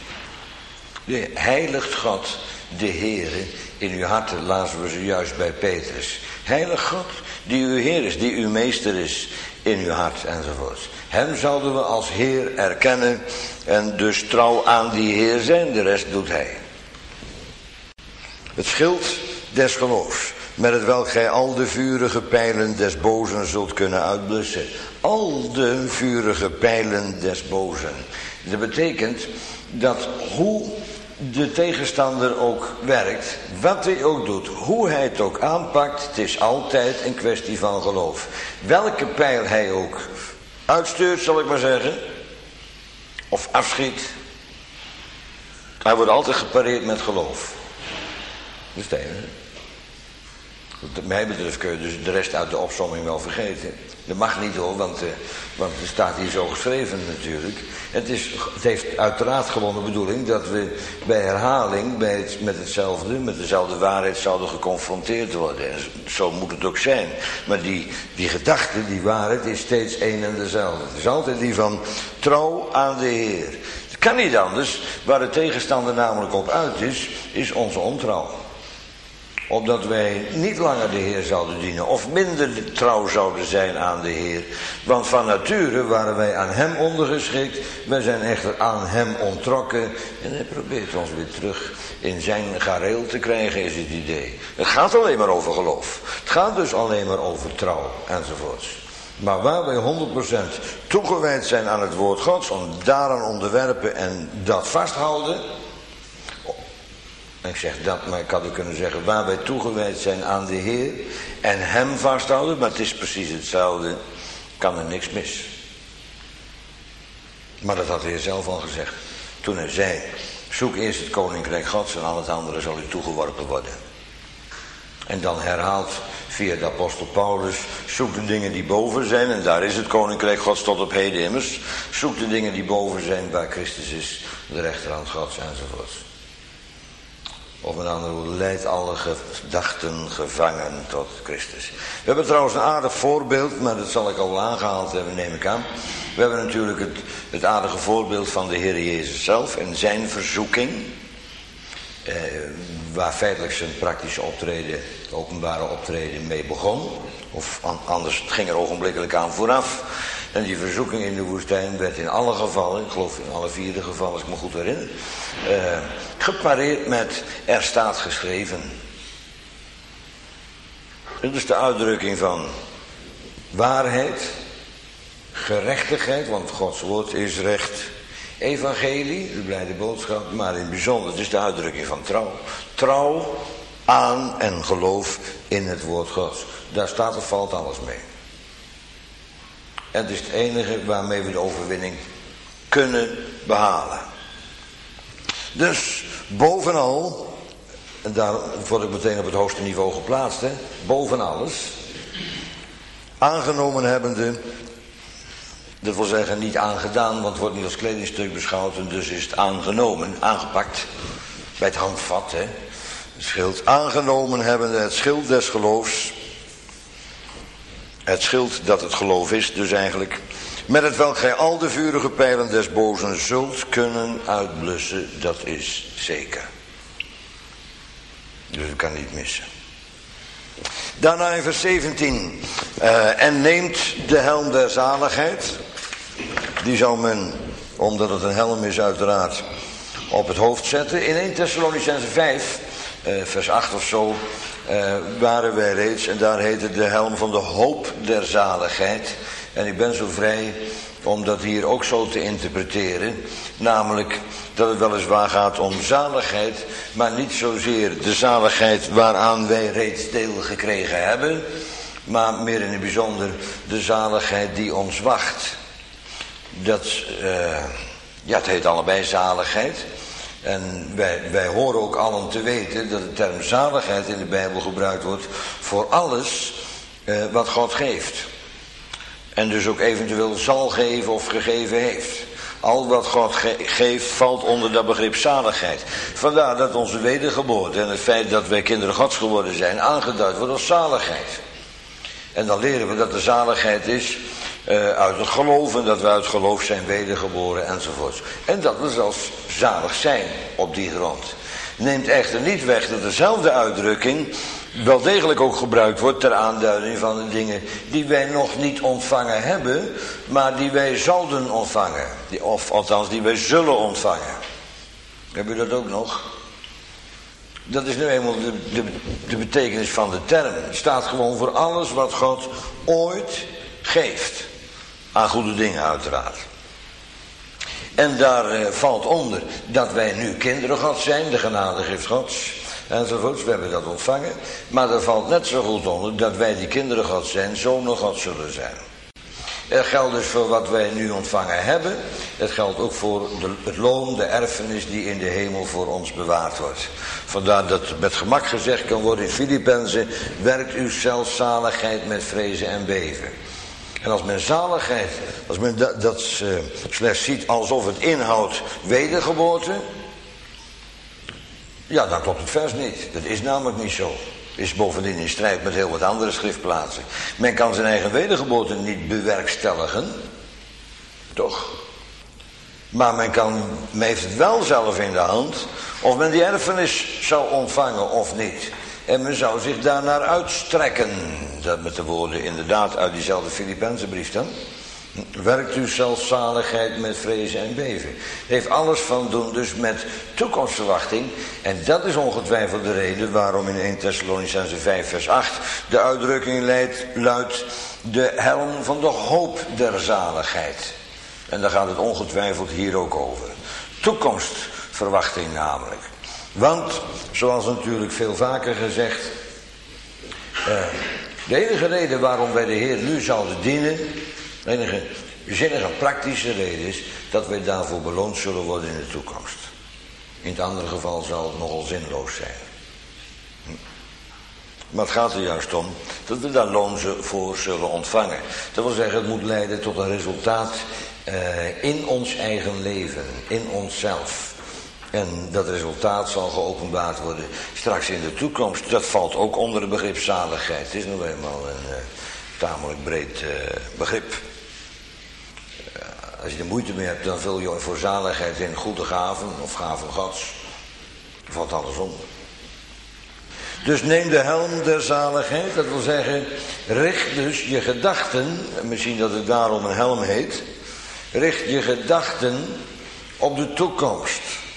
Heiligt God de Heere in uw harten, lazen we zojuist bij Petrus. Heilig God, die uw Heer is, die uw meester is in uw hart, enzovoort. Hem zouden we als Heer erkennen en dus trouw aan die Heer zijn, de rest doet Hij. Het schild des geloofs, met het welk gij al de vurige pijlen des bozen zult kunnen uitblussen. Al de vurige pijlen des bozen. Dat betekent dat hoe de tegenstander ook werkt, wat hij ook doet, hoe hij het ook aanpakt, het is altijd een kwestie van geloof. Welke pijl hij ook uitstuurt, zal ik maar zeggen, of afschiet, hij wordt altijd gepareerd met geloof. Dat is het enige. Wat mij betreft kun je dus de rest uit de opsomming wel vergeten. Dat mag niet hoor, want het staat hier zo geschreven natuurlijk. Het heeft uiteraard gewoon de bedoeling dat we bij herhaling met dezelfde waarheid zouden geconfronteerd worden. En zo moet het ook zijn. Maar die gedachte, die waarheid is steeds één en dezelfde. Het is altijd die van trouw aan de Heer. Het kan niet anders. Waar de tegenstander namelijk op uit is onze ontrouw. Opdat wij niet langer de Heer zouden dienen. Of minder trouw zouden zijn aan de Heer. Want van nature waren wij aan Hem ondergeschikt. Wij zijn echter aan Hem onttrokken. En Hij probeert ons weer terug in zijn gareel te krijgen, is het idee. Het gaat alleen maar over geloof. Het gaat dus alleen maar over trouw enzovoorts. Maar waar wij 100% toegewijd zijn aan het woord Gods. Om daaraan onderwerpen en dat vasthouden. Ik zeg dat, maar ik had ook kunnen zeggen waar wij toegewijd zijn aan de Heer en Hem vasthouden, maar het is precies hetzelfde, kan er niks mis. Maar dat had de Heer zelf al gezegd, toen Hij zei, zoek eerst het koninkrijk Gods en al het andere zal u toegeworpen worden. En dan herhaalt via de apostel Paulus, zoek de dingen die boven zijn, en daar is het koninkrijk Gods tot op heden immers. Zoek de dingen die boven zijn, waar Christus is, de rechterhand Gods enzovoort. Of met andere woorden, leidt alle gedachten gevangen tot Christus. We hebben trouwens een aardig voorbeeld, maar dat zal ik al aangehaald hebben, neem ik aan. We hebben natuurlijk het aardige voorbeeld van de Heer Jezus zelf en zijn verzoeking. Waar feitelijk zijn praktische optreden, het openbare optreden mee begon. Of anders, het ging er ogenblikkelijk aan vooraf. En die verzoeking in de woestijn werd in alle gevallen, ik geloof in alle 4 gevallen, als ik me goed herinner, gepareerd met er staat geschreven. Dit is de uitdrukking van waarheid, gerechtigheid, want Gods woord is recht. Evangelie, de blijde boodschap, maar in het bijzonder, het is de uitdrukking van trouw. Trouw aan en geloof in het woord Gods. Daar staat of valt alles mee. En het is het enige waarmee we de overwinning kunnen behalen. Dus bovenal, en daar word ik meteen op het hoogste niveau geplaatst, hè, boven alles, aangenomen hebbende, dat wil zeggen niet aangedaan, want het wordt niet als kledingstuk beschouwd en dus is het aangenomen, aangepakt, bij het handvat, hè, het schild, aangenomen hebbende het schild des geloofs, het schild dat het geloof is dus eigenlijk, met het welk gij al de vurige pijlen des bozen zult kunnen uitblussen, dat is zeker. Dus ik kan niet missen. Daarna in vers 17. En neemt de helm der zaligheid. Die zou men, omdat het een helm is uiteraard, op het hoofd zetten. In 1 Thessalonicenzen 5, vers 8 of zo, waren wij reeds. En daar heette de helm van de hoop der zaligheid. En ik ben zo vrij om dat hier ook zo te interpreteren. Namelijk dat het weliswaar gaat om zaligheid, maar niet zozeer de zaligheid waaraan wij reeds deel gekregen hebben, maar meer in het bijzonder de zaligheid die ons wacht. Het heet allebei zaligheid. En wij horen ook allen te weten dat de term zaligheid in de Bijbel gebruikt wordt voor alles wat God geeft. En dus ook eventueel zal geven of gegeven heeft. Al wat God geeft valt onder dat begrip zaligheid. Vandaar dat onze wedergeboorte en het feit dat wij kinderen Gods geworden zijn aangeduid wordt als zaligheid. En dan leren we dat de zaligheid is uit het geloof en dat we uit geloof zijn wedergeboren enzovoorts. En dat we zelfs zalig zijn op die grond. Neemt echter niet weg dat dezelfde uitdrukking wel degelijk ook gebruikt wordt ter aanduiding van de dingen die wij nog niet ontvangen hebben, maar die wij zouden ontvangen. Of althans die wij zullen ontvangen. Heb je dat ook nog? Dat is nu eenmaal de betekenis van de term. Het staat gewoon voor alles wat God ooit geeft. Aan goede dingen uiteraard. En daar valt onder dat wij nu kinderen Gods zijn, de genadegift Gods enzovoorts, we hebben dat ontvangen. Maar er valt net zo goed onder dat wij die kinderen Gods zijn, zonen Gods zullen zijn. Het geldt dus voor wat wij nu ontvangen hebben. Het geldt ook voor het loon, de erfenis die in de hemel voor ons bewaard wordt. Vandaar dat met gemak gezegd kan worden in Filippenzen: werkt uw zelfzaligheid met vrezen en beven. En als men zaligheid, als men dat slechts ziet alsof het inhoudt wedergeboorte, ja, dan klopt het vers niet. Dat is namelijk niet zo. Is bovendien in strijd met heel wat andere schriftplaatsen. Men kan zijn eigen wedergeboorte niet bewerkstelligen. Toch? Maar men heeft het wel zelf in de hand of men die erfenis zou ontvangen of niet. En men zou zich daarnaar uitstrekken. Dat met de woorden inderdaad uit diezelfde Filippenzenbrief dan. Werkt uw zelfzaligheid met vrezen en beven. Heeft alles van doen dus met toekomstverwachting. En dat is ongetwijfeld de reden waarom in 1 Thessalonicenzen 5 vers 8 de uitdrukking luidt: de helm van de hoop der zaligheid. En daar gaat het ongetwijfeld hier ook over. Toekomstverwachting namelijk. Want, zoals natuurlijk veel vaker gezegd, de enige reden waarom wij de Heer nu zouden dienen, de enige zinnige praktische reden is dat wij daarvoor beloond zullen worden in de toekomst. In het andere geval zal het nogal zinloos zijn. Maar het gaat er juist om dat we daar loon voor zullen ontvangen. Dat wil zeggen, het moet leiden tot een resultaat in ons eigen leven, in onszelf. En dat resultaat zal geopenbaard worden straks in de toekomst. Dat valt ook onder het begrip zaligheid. Het is nog eenmaal een tamelijk breed begrip. Als je er moeite mee hebt, dan vul je voor zaligheid in goede gaven of gaven Gods. Er valt alles onder. Dus neem de helm der zaligheid. Dat wil zeggen, richt dus je gedachten, misschien dat het daarom een helm heet, richt je gedachten op de toekomst.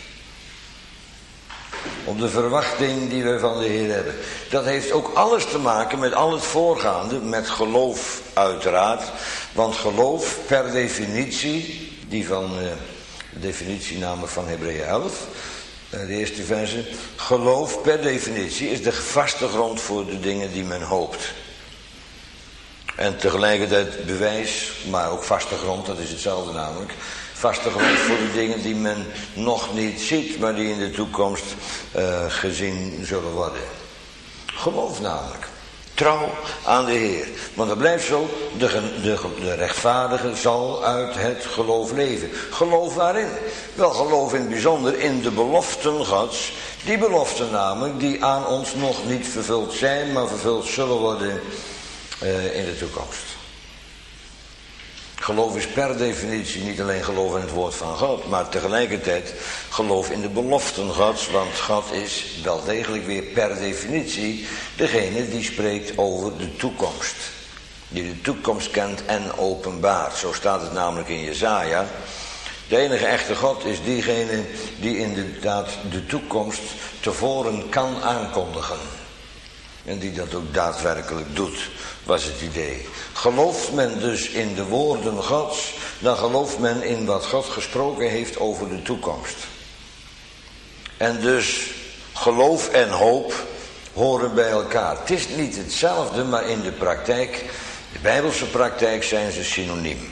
Op de verwachting die we van de Heer hebben. Dat heeft ook alles te maken met al het voorgaande, met geloof uiteraard. Want geloof per definitie, die van de definitie namelijk van Hebreeën 11, de eerste verse. Geloof per definitie is de vaste grond voor de dingen die men hoopt. En tegelijkertijd bewijs, maar ook vaste grond, dat is hetzelfde namelijk. Vaste grond voor de dingen die men nog niet ziet, maar die in de toekomst gezien zullen worden. Geloof namelijk. Trouw aan de Heer. Want het blijft zo, de rechtvaardige zal uit het geloof leven. Geloof waarin? Wel, geloof in het bijzonder in de beloften Gods. Die beloften namelijk die aan ons nog niet vervuld zijn, maar vervuld zullen worden in de toekomst. Geloof is per definitie niet alleen geloof in het woord van God, maar tegelijkertijd geloof in de beloften Gods, want God is wel degelijk weer per definitie degene die spreekt over de toekomst. Die de toekomst kent en openbaart. Zo staat het namelijk in Jesaja. De enige echte God is diegene die inderdaad de toekomst tevoren kan aankondigen. En die dat ook daadwerkelijk doet, was het idee. Gelooft men dus in de woorden Gods, dan gelooft men in wat God gesproken heeft over de toekomst. En dus geloof en hoop horen bij elkaar. Het is niet hetzelfde, maar in de praktijk, de Bijbelse praktijk, zijn ze synoniem.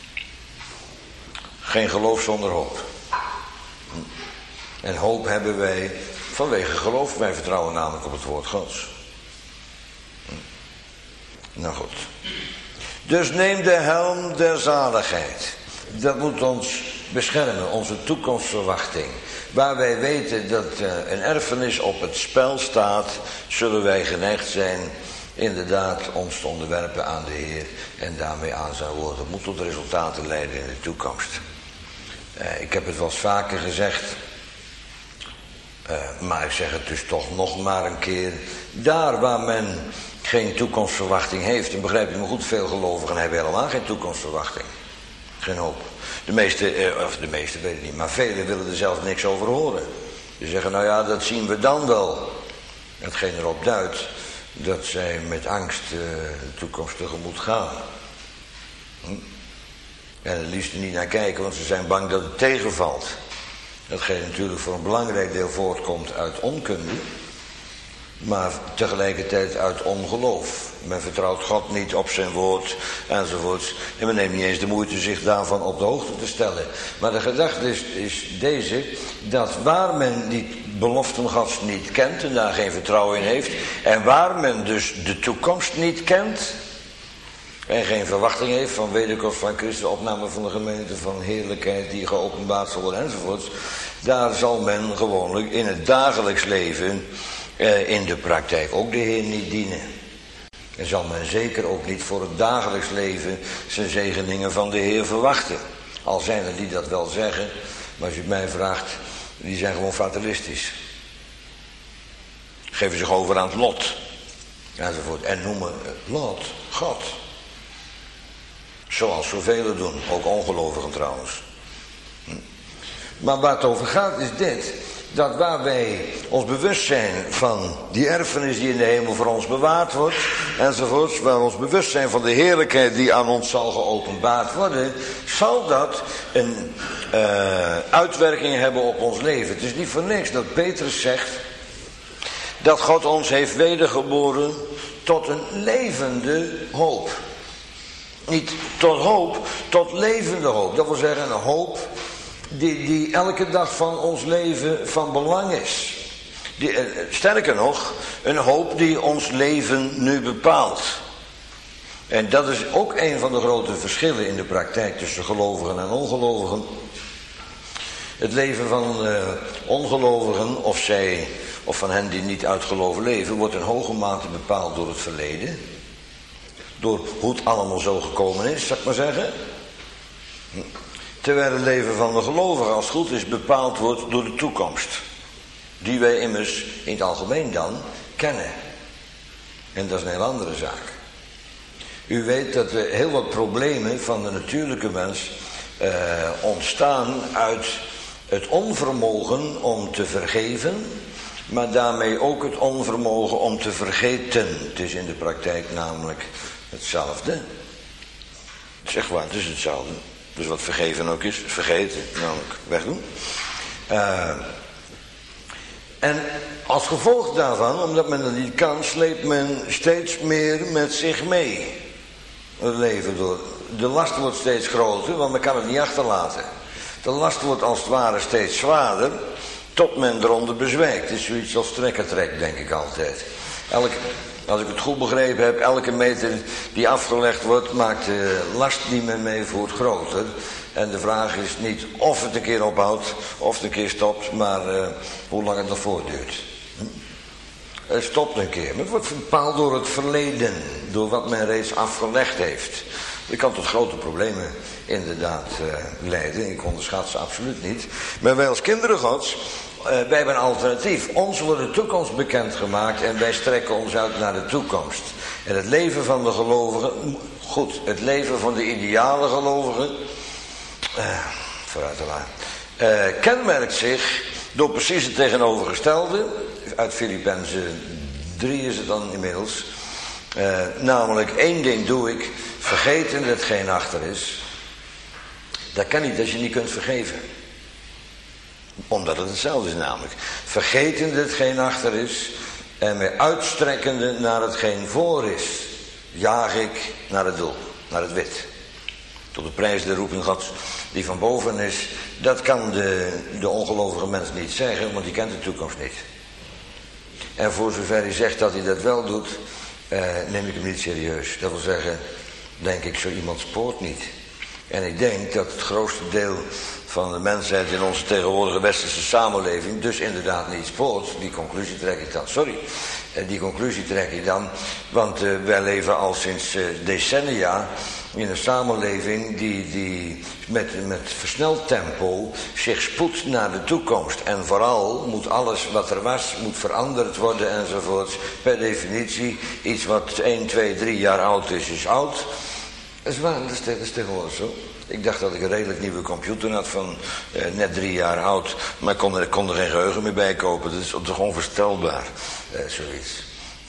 Geen geloof zonder hoop. En hoop hebben wij vanwege geloof. Wij vertrouwen namelijk op het woord Gods. Nou goed. Dus neem de helm der zaligheid. Dat moet ons beschermen, onze toekomstverwachting. Waar wij weten dat een erfenis op het spel staat, zullen wij geneigd zijn inderdaad ons te onderwerpen aan de Heer en daarmee aan zijn woord. Dat moet tot resultaten leiden in de toekomst. Ik heb het wel eens vaker gezegd, maar ik zeg het dus toch nog maar een keer. Daar waar men geen toekomstverwachting heeft, en begrijp je me goed, veel gelovigen hebben helemaal geen toekomstverwachting. Geen hoop. De meeste weet ik niet, maar velen willen er zelfs niks over horen. Ze zeggen, nou ja, dat zien we dan wel. Hetgeen erop duidt dat zij met angst de toekomst tegemoet gaan. En het liefst er niet naar kijken, want ze zijn bang dat het tegenvalt. Datgene natuurlijk voor een belangrijk deel voortkomt uit onkunde, maar tegelijkertijd uit ongeloof. Men vertrouwt God niet op zijn woord enzovoorts. En men neemt niet eens de moeite zich daarvan op de hoogte te stellen. Maar de gedachte is deze, dat waar men die beloften Gods niet kent en daar geen vertrouwen in heeft, en waar men dus de toekomst niet kent en geen verwachting heeft van wederkomst van Christus, opname van de gemeente, van heerlijkheid die geopenbaard zal worden enzovoorts, daar zal men gewoonlijk in het dagelijks leven, in de praktijk ook de Heer niet dienen. En zal men zeker ook niet voor het dagelijks leven zijn zegeningen van de Heer verwachten. Al zijn er die dat wel zeggen, maar als u het mij vraagt, die zijn gewoon fatalistisch. Geven zich over aan het lot enzovoort. En noemen het lot God. Zoals zoveel doen, ook ongelovigen trouwens. Maar waar het over gaat is dit, dat waar wij ons bewust zijn van die erfenis die in de hemel voor ons bewaard wordt, enzovoorts, waar we ons bewust zijn van de heerlijkheid die aan ons zal geopenbaard worden, zal dat een uitwerking hebben op ons leven. Het is niet voor niks dat Petrus zegt dat God ons heeft wedergeboren tot een levende hoop. Niet tot hoop, tot levende hoop. Dat wil zeggen een hoop die elke dag van ons leven van belang is. Sterker nog, een hoop die ons leven nu bepaalt. En dat is ook een van de grote verschillen in de praktijk tussen gelovigen en ongelovigen. Het leven van ongelovigen, of van hen die niet uit geloof leven, wordt in hoge mate bepaald door het verleden. Door hoe het allemaal zo gekomen is, zal ik maar zeggen. Terwijl het leven van de gelovigen, als het goed is, bepaald wordt door de toekomst. Die wij immers in het algemeen dan kennen. En dat is een heel andere zaak. U weet dat heel wat problemen van de natuurlijke mens ontstaan uit het onvermogen om te vergeven, maar daarmee ook het onvermogen om te vergeten. Het is in de praktijk namelijk hetzelfde. Zeg maar, het is hetzelfde. Dus wat vergeven ook is, vergeten, namelijk wegdoen. En als gevolg daarvan, omdat men dat niet kan, sleept men steeds meer met zich mee. Het leven door. De last wordt steeds groter, want men kan het niet achterlaten. De last wordt als het ware steeds zwaarder, tot men eronder bezwijkt. Het is zoiets als trekkertrek, denk ik altijd. Als ik het goed begrepen heb, elke meter die afgelegd wordt, maakt de last die men meevoert groter. En de vraag is niet of het een keer ophoudt, of het een keer stopt, maar hoe lang het nog voortduurt. Het stopt een keer, maar het wordt bepaald door het verleden, door wat men reeds afgelegd heeft. Dat kan tot grote problemen inderdaad leiden. Ik onderschat ze absoluut niet. Maar wij als kinderen Gods, wij hebben een alternatief. Ons wordt de toekomst bekendgemaakt en wij strekken ons uit naar de toekomst. En het leven van de gelovigen, goed, het leven van de ideale gelovigen, vooruit te laten, kenmerkt zich door precies het tegenovergestelde. Uit Filippenzen 3 is het dan inmiddels. Namelijk, één ding doe ik, vergeten hetgeen achter is. Dat kan niet als je niet kunt vergeven. Omdat het hetzelfde is namelijk. Vergeten hetgeen achter is en mij uitstrekkende naar hetgeen voor is, jaag ik naar het doel, naar het wit. Tot de prijs der roeping Gods die van boven is. Dat kan de ongelovige mens niet zeggen, want die kent de toekomst niet. En voor zover hij zegt dat hij dat wel doet, neem ik hem niet serieus. Dat wil zeggen, denk ik, zo iemand spoort niet. En ik denk dat het grootste deel van de mensheid in onze tegenwoordige westerse samenleving dus inderdaad niet spoort. Die conclusie trek ik dan, die conclusie trek ik dan, want wij leven al sinds decennia in een samenleving die met versneld tempo zich spoedt naar de toekomst. En vooral moet alles wat er was, moet veranderd worden enzovoort. Per definitie, iets wat 1, 2, 3 jaar oud is oud. Dat is waar, dat is tegenwoordig zo. Ik dacht dat ik een redelijk nieuwe computer had van net 3 jaar oud. Maar ik kon er geen geheugen meer bij kopen. Dat is toch onvoorstelbaar, zoiets.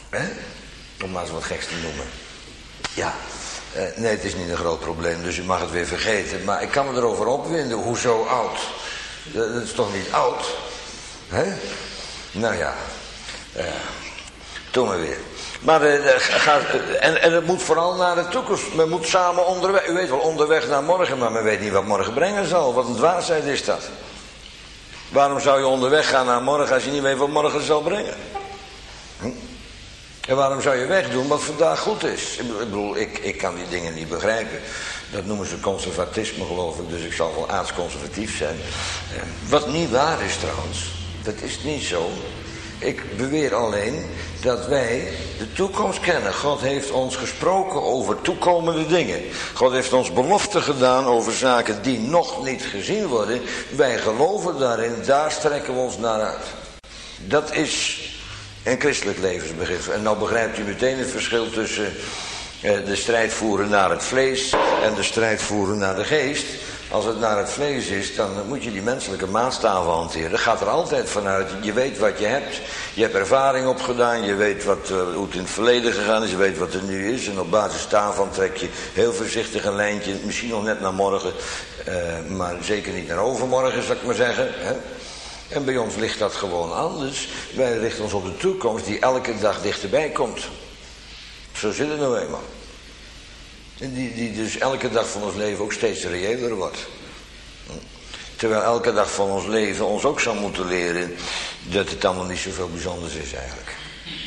Om maar eens wat geks te noemen. Ja, nee, het is niet een groot probleem, dus u mag het weer vergeten. Maar ik kan me erover opwinden, hoezo oud? Dat is toch niet oud? Hè? Nou ja, doe maar weer. Maar en het moet vooral naar de toekomst. Men moet samen onderweg. U weet wel, onderweg naar morgen, maar men weet niet wat morgen brengen zal. Wat een dwaasheid is dat. Waarom zou je onderweg gaan naar morgen als je niet weet wat morgen zal brengen? En waarom zou je wegdoen wat vandaag goed is? Ik bedoel, ik kan die dingen niet begrijpen. Dat noemen ze conservatisme, geloof ik. Dus ik zal wel aardsconservatief zijn. Wat niet waar is trouwens. Dat is niet zo. Ik beweer alleen dat wij de toekomst kennen. God heeft ons gesproken over toekomende dingen. God heeft ons belofte gedaan over zaken die nog niet gezien worden. Wij geloven daarin, daar strekken we ons naar uit. Dat is een christelijk levensbegrip. En nou begrijpt u meteen het verschil tussen de strijd voeren naar het vlees en de strijd voeren naar de geest. Als het naar het vlees is, dan moet je die menselijke maatstaven hanteren. Dat gaat er altijd vanuit. Je weet wat je hebt. Je hebt ervaring opgedaan. Je weet hoe het in het verleden gegaan is. Je weet wat er nu is. En op basis daarvan trek je heel voorzichtig een lijntje. Misschien nog net naar morgen. Maar zeker niet naar overmorgen, zou ik maar zeggen. Hè? En bij ons ligt dat gewoon anders. Wij richten ons op de toekomst die elke dag dichterbij komt. Zo zit het nou eenmaal. En die dus elke dag van ons leven ook steeds reëler wordt. Terwijl elke dag van ons leven ons ook zou moeten leren dat het allemaal niet zoveel bijzonders is eigenlijk.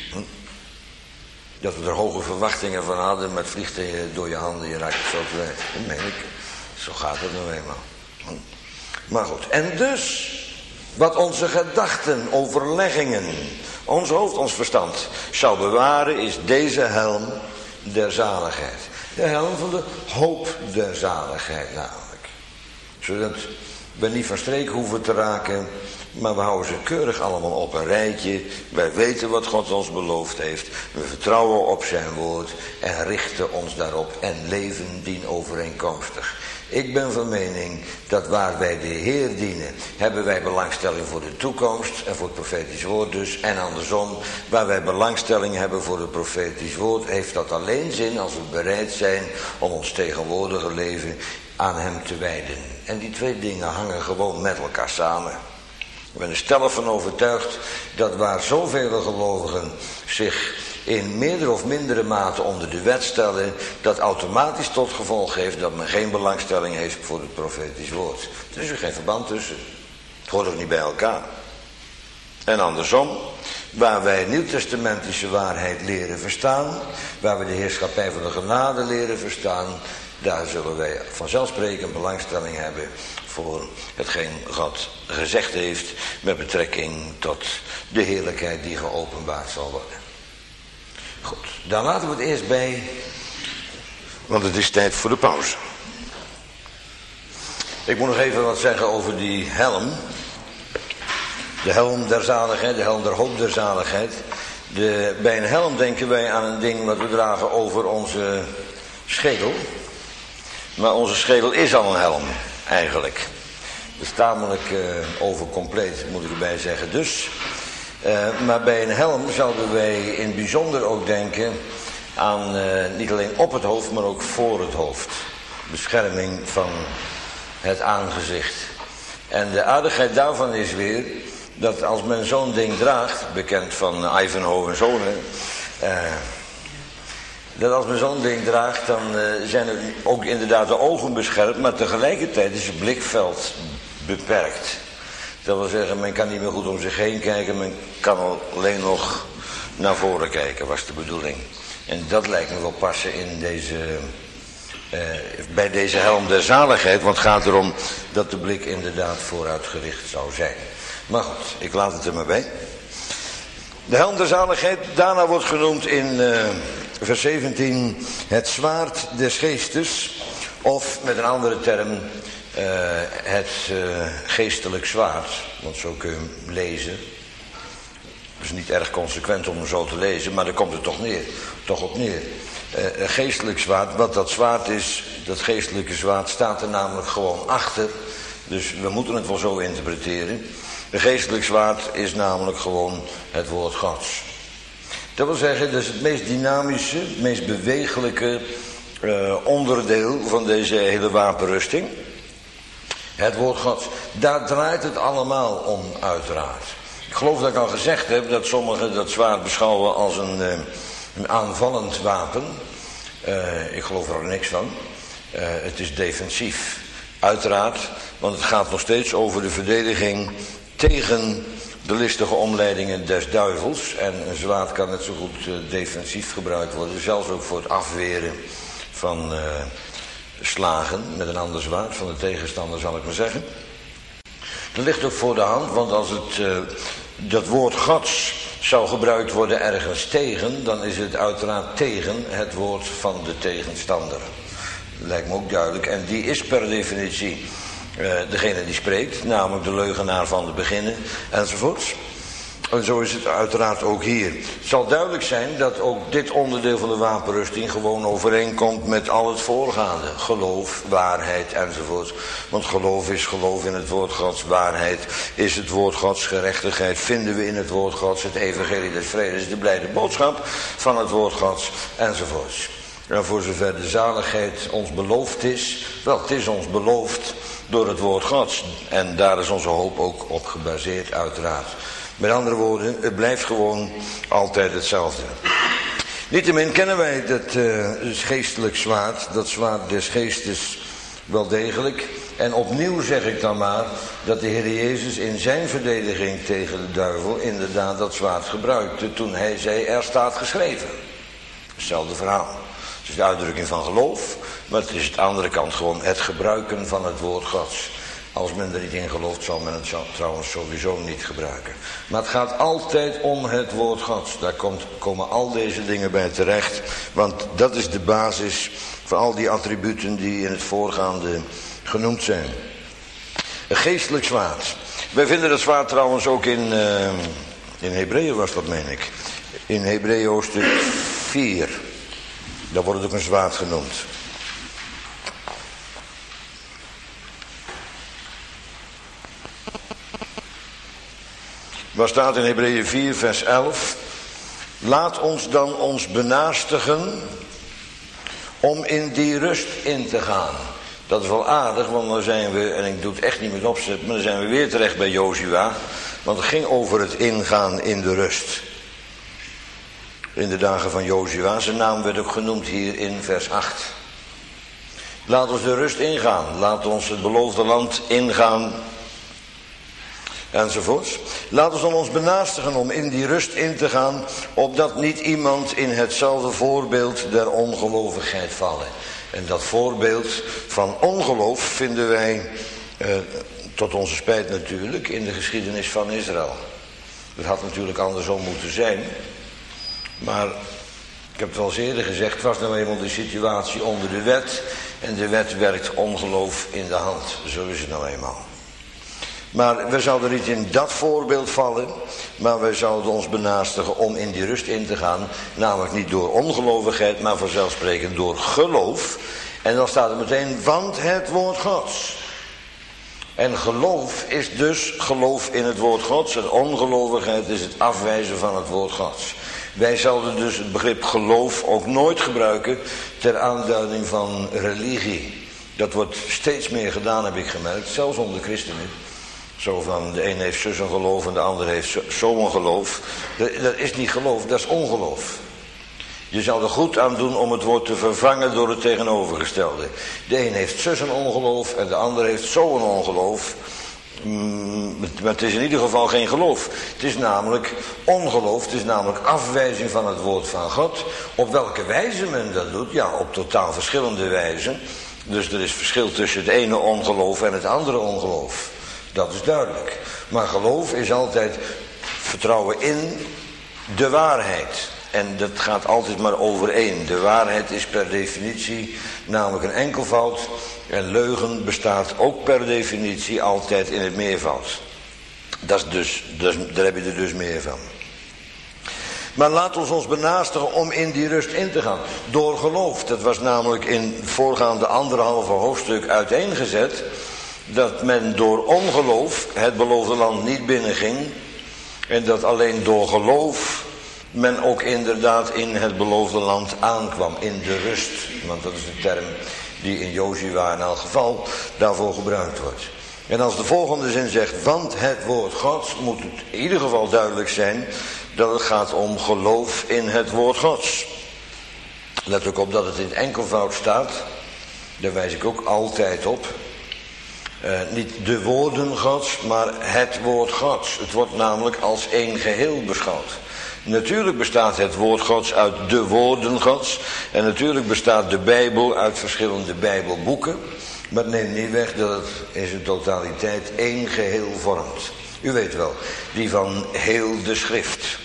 Dat we er hoge verwachtingen van hadden met vliegtuigen door je handen, je raakt het zo kwijt. Dat meen ik. Zo gaat het nou eenmaal. Maar goed, en dus wat onze gedachten, overleggingen, ons hoofd, ons verstand zou bewaren is deze helm der zaligheid. De helm van de hoop der zaligheid namelijk. Zodat we niet van streek hoeven te raken, maar we houden ze keurig allemaal op een rijtje. Wij weten wat God ons beloofd heeft. We vertrouwen op zijn woord en richten ons daarop en leven dien overeenkomstig. Ik ben van mening dat waar wij de Heer dienen, hebben wij belangstelling voor de toekomst en voor het profetisch woord dus. En andersom, waar wij belangstelling hebben voor het profetisch woord, heeft dat alleen zin als we bereid zijn om ons tegenwoordige leven aan hem te wijden. En die twee dingen hangen gewoon met elkaar samen. Ik ben er stellig van overtuigd dat waar zoveel gelovigen zich in meerdere of mindere mate onder de wet stellen, dat automatisch tot gevolg heeft dat men geen belangstelling heeft voor het profetisch woord. Er is er geen verband tussen. Het hoort ook niet bij elkaar. En andersom, waar wij nieuwtestamentische waarheid leren verstaan, waar we de heerschappij van de genade leren verstaan, daar zullen wij vanzelfsprekend belangstelling hebben voor hetgeen God gezegd heeft met betrekking tot de heerlijkheid die geopenbaard zal worden. Goed, dan laten we het eerst bij Want het is tijd voor de pauze. Ik moet nog even wat zeggen over die helm. De helm der zaligheid, de helm der hoop der zaligheid. Bij een helm denken wij aan een ding wat we dragen over onze schedel. Maar onze schedel is al een helm, eigenlijk. Dat is tamelijk overcompleet, moet ik erbij zeggen. Dus, maar bij een helm zouden wij in het bijzonder ook denken aan niet alleen op het hoofd, maar ook voor het hoofd. Bescherming van het aangezicht. En de aardigheid daarvan is weer dat als men zo'n ding draagt, bekend van Ivanhoe en Zonen, dat als men zo'n ding draagt, dan zijn er ook inderdaad de ogen beschermd, maar tegelijkertijd is het blikveld beperkt. Dat wil zeggen, men kan niet meer goed om zich heen kijken, men kan alleen nog naar voren kijken, was de bedoeling. En dat lijkt me wel passen in bij deze helm der zaligheid, want het gaat erom dat de blik inderdaad vooruitgericht zou zijn. Maar goed, ik laat het er maar bij. De helm der zaligheid, daarna wordt genoemd in vers 17 het zwaard des geestes, of met een andere term het geestelijk zwaard, want zo kun je hem lezen. Het is niet erg consequent om hem zo te lezen, maar daar komt het toch op neer. Geestelijk zwaard, wat dat zwaard is, dat geestelijke zwaard staat er namelijk gewoon achter. Dus we moeten het wel zo interpreteren. De geestelijk zwaard is namelijk gewoon het woord Gods. Dat wil zeggen, dat is het meest dynamische, het meest bewegelijke onderdeel van deze hele wapenrusting. Het woord Gods. Daar draait het allemaal om, uiteraard. Ik geloof dat ik al gezegd heb dat sommigen dat zwaard beschouwen als een aanvallend wapen. Ik geloof er ook niks van. Het is defensief, uiteraard, want het gaat nog steeds over de verdediging tegen de listige omleidingen des duivels. En een zwaard kan net zo goed defensief gebruikt worden, zelfs ook voor het afweren van slagen met een ander zwaard, van de tegenstander zal ik maar zeggen. Dat ligt ook voor de hand, want als dat woord Gods zou gebruikt worden ergens tegen, dan is het uiteraard tegen het woord van de tegenstander. Dat lijkt me ook duidelijk. En die is per definitie degene die spreekt, namelijk de leugenaar van de beginnen enzovoorts. En zo is het uiteraard ook hier. Het zal duidelijk zijn dat ook dit onderdeel van de wapenrusting gewoon overeenkomt met al het voorgaande. Geloof, waarheid enzovoort. Want geloof is geloof in het woord Gods. Waarheid is het woord Gods. Gerechtigheid vinden we in het woord Gods. Het evangelie des vredes, de blijde boodschap van het woord Gods enzovoorts. En voor zover de zaligheid ons beloofd is, wel, het is ons beloofd door het woord Gods. En daar is onze hoop ook op gebaseerd, uiteraard. Met andere woorden, het blijft gewoon altijd hetzelfde. Niettemin kennen wij dat geestelijk zwaard, dat zwaard des geestes, wel degelijk. En opnieuw zeg ik dan maar dat de Heer Jezus in zijn verdediging tegen de duivel inderdaad dat zwaard gebruikte toen hij zei, er staat geschreven. Hetzelfde verhaal. Het is de uitdrukking van geloof, maar het is aan de andere kant gewoon het gebruiken van het woord Gods. Als men er niet in gelooft, zal men het trouwens sowieso niet gebruiken. Maar het gaat altijd om het woord Gods. Daar komen al deze dingen bij terecht. Want dat is de basis van al die attributen die in het voorgaande genoemd zijn. Een geestelijk zwaard. Wij vinden dat zwaard trouwens ook in Hebreeën was dat, meen ik. In Hebreeën hoofdstuk 4. Daar wordt het ook een zwaard genoemd. Waar staat in Hebreeën 4 vers 11. Laat ons dan ons benaastigen om in die rust in te gaan. Dat is wel aardig, want dan zijn we, en ik doe het echt niet met opzet, maar dan zijn we weer terecht bij Jozua. Want het ging over het ingaan in de rust. In de dagen van Jozua. Zijn naam werd ook genoemd hier in vers 8. Laat ons de rust ingaan. Laat ons het beloofde land ingaan. Enzovoorts. Laat ons dan ons benaastigen om in die rust in te gaan, opdat niet iemand in hetzelfde voorbeeld der ongelovigheid vallen. En dat voorbeeld van ongeloof vinden wij, tot onze spijt natuurlijk, in de geschiedenis van Israël. Het had natuurlijk andersom moeten zijn. Maar Ik heb het wel eens eerder gezegd, het was nou eenmaal de situatie onder de wet. En de wet werkt ongeloof in de hand. Zo is het nou eenmaal. Maar we zouden niet in dat voorbeeld vallen. Maar we zouden ons benaastigen om in die rust in te gaan. Namelijk niet door ongelovigheid, maar vanzelfsprekend door geloof. En dan staat er meteen, want het woord Gods. En geloof is dus geloof in het woord Gods. En ongelovigheid is het afwijzen van het woord Gods. Wij zouden dus het begrip geloof ook nooit gebruiken ter aanduiding van religie. Dat wordt steeds meer gedaan, heb ik gemerkt, zelfs onder christenen. Zo van, de een heeft zus een geloof en de ander heeft zo een geloof. Dat is niet geloof, dat is ongeloof. Je zou er goed aan doen om het woord te vervangen door het tegenovergestelde. De een heeft zus een ongeloof en de ander heeft zo een ongeloof. Maar het is in ieder geval geen geloof. Het is namelijk ongeloof, het is namelijk afwijzing van het woord van God. Op welke wijze men dat doet? Ja, op totaal verschillende wijzen. Dus er is verschil tussen het ene ongeloof en het andere ongeloof. Dat is duidelijk. Maar geloof is altijd vertrouwen in de waarheid. En dat gaat altijd maar overeen. De waarheid is per definitie namelijk een enkelvoud. En leugen bestaat ook per definitie altijd in het meervoud. Daar heb je er dus meer van. Maar laat ons benaastigen om in die rust in te gaan. Door geloof. Dat was namelijk in het voorgaande 1,5 hoofdstuk uiteengezet. Dat men door ongeloof het beloofde land niet binnenging. En dat alleen door geloof men ook inderdaad in het beloofde land aankwam. In de rust. Want dat is de term die in Jozua in elk geval daarvoor gebruikt wordt. En als de volgende zin zegt, want het woord Gods, moet het in ieder geval duidelijk zijn dat het gaat om geloof in het woord Gods. Let ook op dat het in enkelvoud staat. Daar wijs ik ook altijd op. Niet de woorden Gods, maar het woord Gods. Het wordt namelijk als één geheel beschouwd. Natuurlijk bestaat het woord Gods uit de woorden Gods. En natuurlijk bestaat de Bijbel uit verschillende Bijbelboeken. Maar het neemt niet weg dat het in zijn totaliteit één geheel vormt. U weet wel, die van heel de schrift.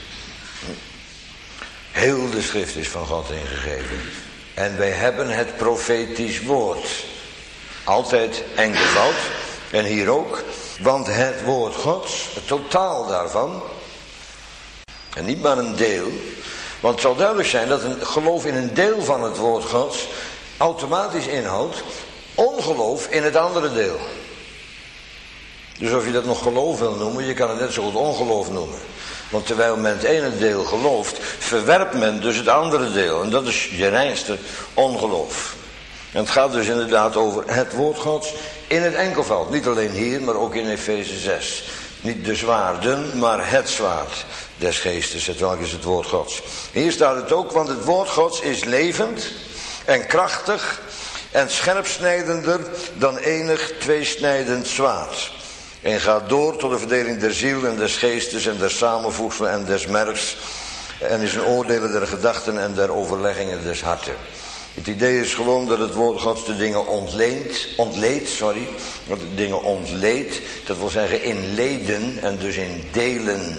Heel de schrift is van God ingegeven. En wij hebben het profetisch woord. Altijd enkelvoud. En hier ook. Want het woord Gods, het totaal daarvan. En niet maar een deel. Want het zal duidelijk zijn dat een geloof in een deel van het woord Gods automatisch inhoudt ongeloof in het andere deel. Dus of je dat nog geloof wil noemen, je kan het net zo goed ongeloof noemen. Want terwijl men het ene deel gelooft, verwerpt men dus het andere deel. En dat is je reinste ongeloof. En het gaat dus inderdaad over het woord Gods in het enkelvoud. Niet alleen hier, maar ook in Efeze 6. Niet de zwaarden, maar het zwaard des geestes, hetwelk is het woord Gods. Hier staat het ook, want het woord Gods is levend en krachtig en scherpsnijdender dan enig tweesnijdend zwaard. En gaat door tot de verdeling der ziel en des geestes en der samenvoegselen en des mergs. En is een oordelen der gedachten en der overleggingen des harten. Het idee is gewoon dat het woord Gods de dingen ontleedt. Dat het dingen ontleedt, dat wil zeggen in leden en dus in delen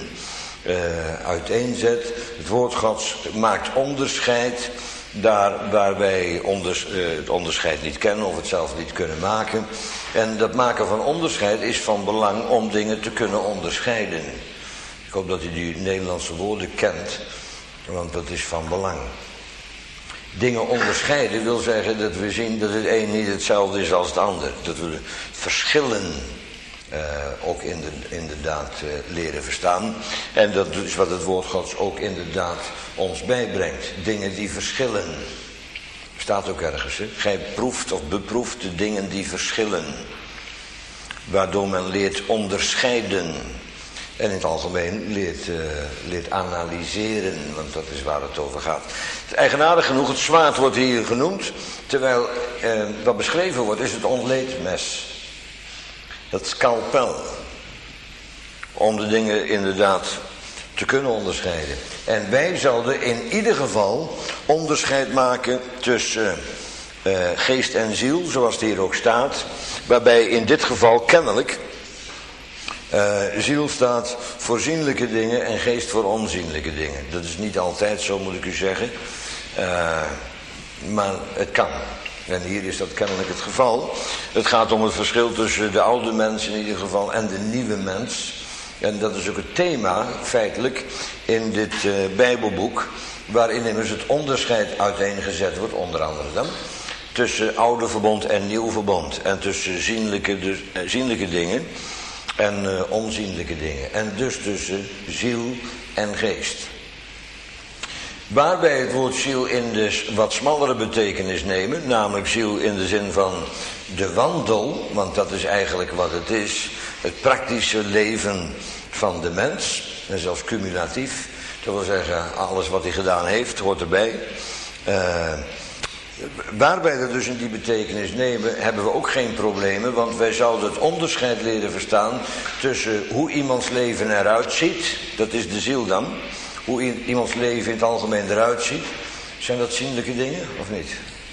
uiteenzet. Het woord Gods maakt onderscheid daar waar wij het onderscheid niet kennen of het zelf niet kunnen maken. En dat maken van onderscheid is van belang om dingen te kunnen onderscheiden. Ik hoop dat u die Nederlandse woorden kent, want dat is van belang. Dingen onderscheiden wil zeggen dat we zien dat het een niet hetzelfde is als het ander. Dat we verschillen ook inderdaad leren verstaan. En dat is wat het woord Gods ook inderdaad ons bijbrengt. Dingen die verschillen. Staat ook ergens. Hè? Gij proeft of beproeft de dingen die verschillen. Waardoor men leert onderscheiden. En in het algemeen leert analyseren, want dat is waar het over gaat. Het eigenaardig genoeg, het zwaard wordt hier genoemd, terwijl wat beschreven wordt is het ontleedmes. Het scalpel. Om de dingen inderdaad te kunnen onderscheiden. En wij zouden in ieder geval onderscheid maken tussen geest en ziel, zoals het hier ook staat. Waarbij in dit geval kennelijk ziel staat voor zienlijke dingen en geest voor onzienlijke dingen. Dat is niet altijd zo, moet ik u zeggen. Maar het kan. En hier is dat kennelijk het geval. Het gaat om het verschil tussen de oude mens in ieder geval en de nieuwe mens. En dat is ook het thema, feitelijk, in dit Bijbelboek. Waarin immers het onderscheid uiteengezet wordt, onder andere dan. Tussen oude verbond en nieuw verbond. En tussen zienlijke dingen en onzienlijke dingen. En dus tussen ziel en geest. Waarbij het woord ziel in de wat smallere betekenis nemen, namelijk ziel in de zin van de wandel, want dat is eigenlijk wat het is, het praktische leven van de mens, en zelfs cumulatief, dat wil zeggen alles wat hij gedaan heeft, hoort erbij. Waarbij we dus in die betekenis nemen, hebben we ook geen problemen, want wij zouden het onderscheid leren verstaan tussen hoe iemands leven eruit ziet, dat is de ziel dan. Hoe iemands leven in het algemeen eruit ziet. Zijn dat zienlijke dingen of niet?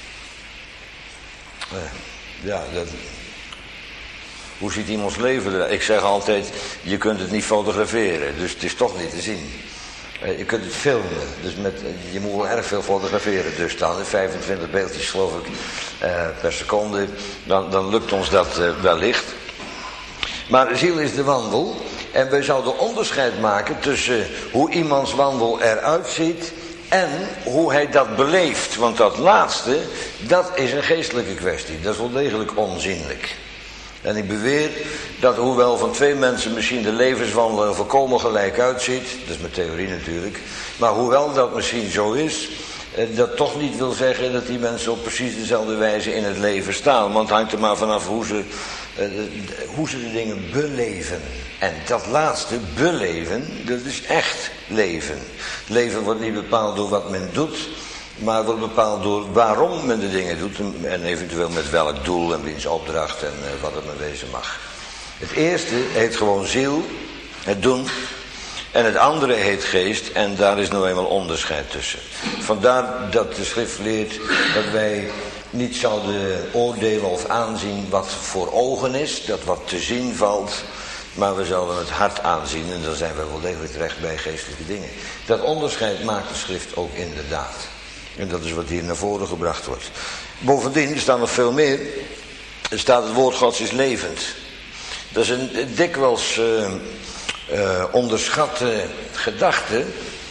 Ja, hoe ziet iemands leven eruit? Ik zeg altijd, je kunt het niet fotograferen. Dus het is toch niet te zien. Je kunt het filmen. Dus je moet wel erg veel fotograferen. Dus dan 25 beeldjes geloof ik per seconde. Dan lukt ons dat wellicht. Maar ziel is de wandel. En wij zouden onderscheid maken tussen hoe iemands wandel eruit ziet en hoe hij dat beleeft. Want dat laatste, dat is een geestelijke kwestie. Dat is wel degelijk onzienlijk. En ik beweer dat hoewel van twee mensen misschien de levenswandel er volkomen gelijk uitziet, dat is mijn theorie natuurlijk, maar hoewel dat misschien zo is, dat toch niet wil zeggen dat die mensen op precies dezelfde wijze in het leven staan. Want het hangt er maar vanaf hoe ze de dingen beleven. En dat laatste, beleven, dat is echt leven. Leven wordt niet bepaald door wat men doet, maar wordt bepaald door waarom men de dingen doet. En eventueel met welk doel en wiens opdracht en wat het maar wezen mag. Het eerste heet gewoon ziel, het doen. En het andere heet geest en daar is nou eenmaal onderscheid tussen. Vandaar dat de schrift leert dat wij niet zouden oordelen of aanzien wat voor ogen is, dat wat te zien valt, maar we zouden het hart aanzien en dan zijn we wel degelijk terecht bij geestelijke dingen. Dat onderscheid maakt de schrift ook inderdaad. En dat is wat hier naar voren gebracht wordt. Bovendien, er staat nog veel meer, er staat het woord Gods is levend. Dat is een dikwijls onderschatte gedachte.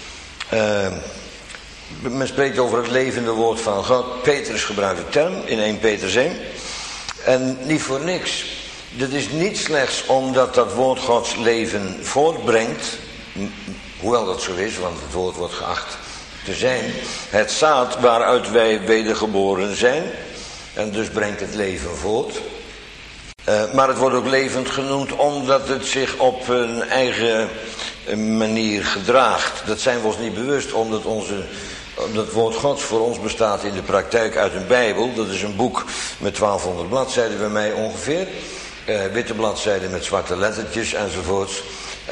Men spreekt over het levende woord van God. Petrus gebruikt de term in 1 Petrus 1. En niet voor niks. Dat is niet slechts omdat dat woord Gods leven voortbrengt. Hoewel dat zo is, want het woord wordt geacht te zijn. Het zaad waaruit wij wedergeboren zijn. En dus brengt het leven voort. Maar het wordt ook levend genoemd omdat het zich op een eigen manier gedraagt. Dat zijn we ons niet bewust, omdat het woord Gods voor ons bestaat in de praktijk uit een Bijbel. Dat is een boek met 1200 bladzijden bij mij ongeveer. Witte bladzijden met zwarte lettertjes enzovoorts.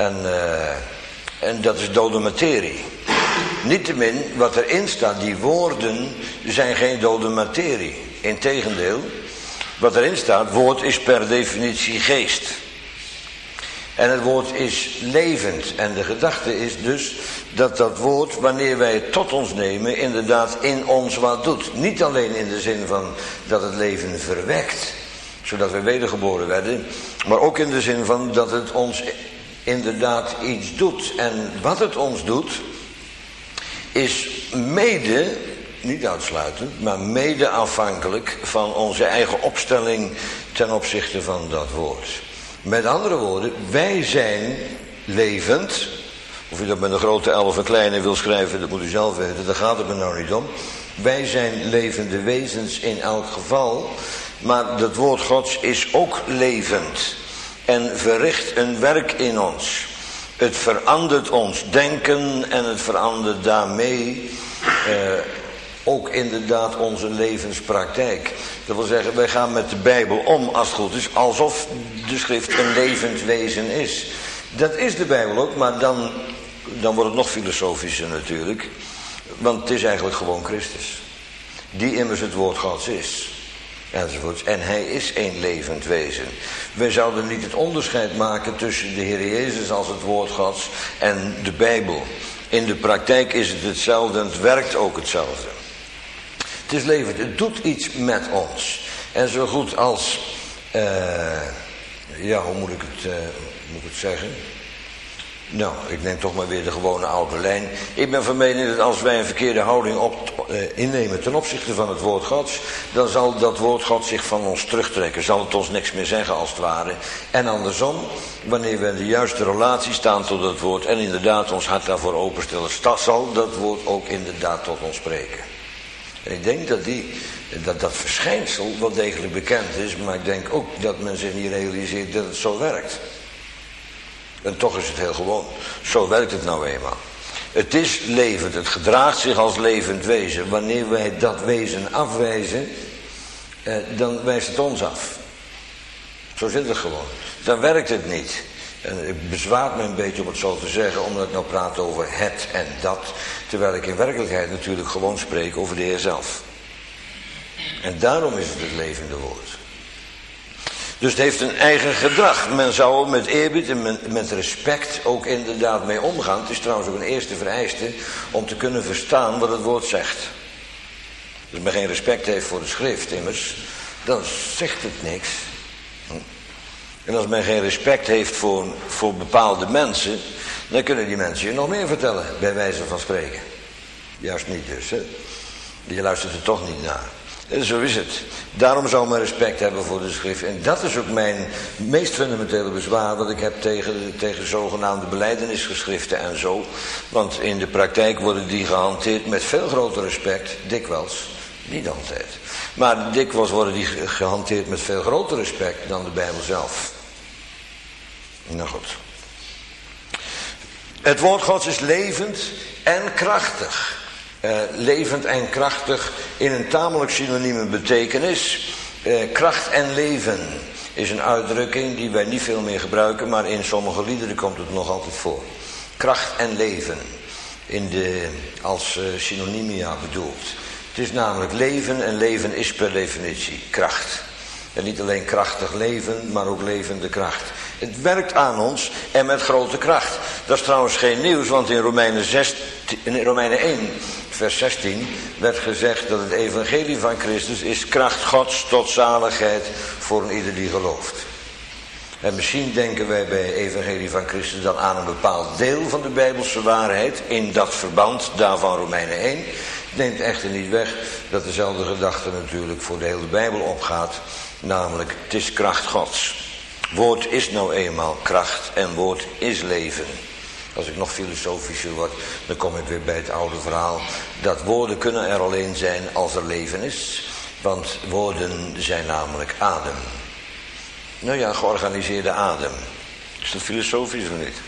En dat is dode materie. Niettemin, wat erin staat, die woorden zijn geen dode materie. Integendeel. Wat erin staat, woord is per definitie geest. En het woord is levend. En de gedachte is dus dat dat woord, wanneer wij het tot ons nemen, inderdaad in ons wat doet. Niet alleen in de zin van dat het leven verwekt, zodat wij wedergeboren werden, maar ook in de zin van dat het ons inderdaad iets doet. En wat het ons doet, is mede, niet uitsluitend, maar mede afhankelijk van onze eigen opstelling ten opzichte van dat woord. Met andere woorden, wij zijn levend. Of u dat met een grote L of een kleine wil schrijven, dat moet u zelf weten, daar gaat het me nou niet om. Wij zijn levende wezens in elk geval, maar dat woord Gods is ook levend en verricht een werk in ons. Het verandert ons denken en het verandert daarmee ook inderdaad onze levenspraktijk. Dat wil zeggen, wij gaan met de Bijbel om, als het goed is, alsof de schrift een levend wezen is. Dat is de Bijbel ook, maar dan wordt het nog filosofischer natuurlijk. Want het is eigenlijk gewoon Christus. Die immers het woord Gods is. Enzovoorts. En hij is een levend wezen. Wij zouden niet het onderscheid maken tussen de Heer Jezus als het woord Gods en de Bijbel. In de praktijk is het hetzelfde en het werkt ook hetzelfde. Het is levend, het doet iets met ons. En zo goed als, hoe moet ik het zeggen? Nou, ik neem toch maar weer de gewone oude lijn. Ik ben van mening dat als wij een verkeerde houding innemen ten opzichte van het woord Gods, dan zal dat woord God zich van ons terugtrekken. Zal het ons niks meer zeggen als het ware. En andersom, wanneer we in de juiste relatie staan tot het woord en inderdaad ons hart daarvoor openstellen, zal dat woord ook inderdaad tot ons spreken. En ik denk dat verschijnsel wel degelijk bekend is, maar ik denk ook dat men zich niet realiseert dat het zo werkt. En toch is het heel gewoon. Zo werkt het nou eenmaal. Het is levend, het gedraagt zich als levend wezen. Wanneer wij dat wezen afwijzen, dan wijst het ons af. Zo zit het gewoon. Dan werkt het niet. En het bezwaart me een beetje om het zo te zeggen, omdat ik nou praat over het en dat. Terwijl ik in werkelijkheid natuurlijk gewoon spreek over de Heer zelf. En daarom is het levende woord. Dus het heeft een eigen gedrag. Men zou er met eerbied en met respect ook inderdaad mee omgaan. Het is trouwens ook een eerste vereiste om te kunnen verstaan wat het woord zegt. Als men geen respect heeft voor de schrift immers, dan zegt het niks. En als men geen respect heeft voor bepaalde mensen, dan kunnen die mensen je nog meer vertellen, bij wijze van spreken. Juist niet dus, hè. Je luistert er toch niet naar. En zo is het. Daarom zou men respect hebben voor de schrift. En dat is ook mijn meest fundamentele bezwaar wat ik heb tegen zogenaamde belijdenisgeschriften en zo. Want in de praktijk worden die gehanteerd met veel groter respect, dikwijls, niet altijd. Maar dikwijls worden die gehanteerd met veel groter respect dan de Bijbel zelf. Nou goed. Het woord Gods is levend en krachtig. Levend en krachtig in een tamelijk synonieme betekenis. Kracht en leven is een uitdrukking die wij niet veel meer gebruiken, maar in sommige liederen komt het nog altijd voor. Kracht en leven als synonymia bedoeld. Het is namelijk leven en leven is per definitie kracht. En niet alleen krachtig leven, maar ook levende kracht. Het werkt aan ons en met grote kracht. Dat is trouwens geen nieuws, want in Romeinen 1, vers 16 werd gezegd dat het evangelie van Christus is kracht Gods tot zaligheid voor een ieder die gelooft. En misschien denken wij bij evangelie van Christus dan aan een bepaald deel van de Bijbelse waarheid in dat verband daarvan Romeinen 1. Neemt echter niet weg dat dezelfde gedachte natuurlijk voor de hele Bijbel opgaat. Namelijk, het is kracht Gods. Woord is nou eenmaal kracht en woord is leven. Als ik nog filosofischer word, dan kom ik weer bij het oude verhaal. Dat woorden kunnen er alleen zijn als er leven is. Want woorden zijn namelijk adem. Nou ja, georganiseerde adem. Is dat filosofisch of niet?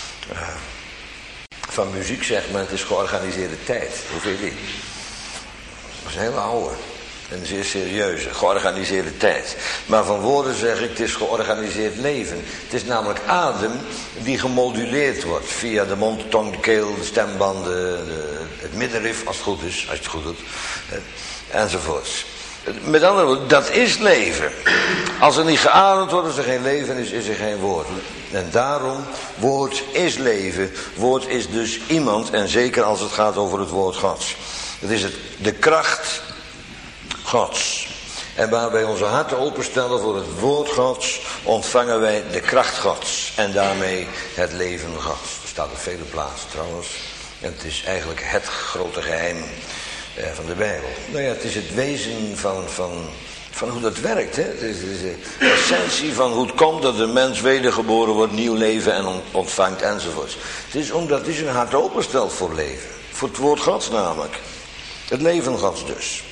Van muziek zegt men, het is georganiseerde tijd. Hoe vind je die? Dat is een hele oude. Een zeer serieuze, georganiseerde tijd. Maar van woorden zeg ik, het is georganiseerd leven. Het is namelijk adem die gemoduleerd wordt. Via de mond, de tong, de keel, de stembanden, het middenrif, als het goed is. Als je het goed doet. Enzovoorts. Met andere woorden, dat is leven. Als er niet geademd wordt, als er geen leven is, is er geen woord. En daarom, woord is leven. Woord is dus iemand, en zeker als het gaat over het woord Gods. Het is de kracht Gods. En waar wij onze harten openstellen voor het woord Gods, ontvangen wij de kracht Gods. En daarmee het leven Gods. Dat staat op vele plaatsen trouwens. En het is eigenlijk het grote geheim van de Bijbel. Nou ja, het is het wezen van hoe dat werkt. Hè? Het is de essentie van hoe het komt dat de mens wedergeboren wordt, nieuw leven en ontvangt enzovoorts. Het is omdat hij zijn hart openstelt voor leven. Voor het woord Gods namelijk. Het leven Gods dus.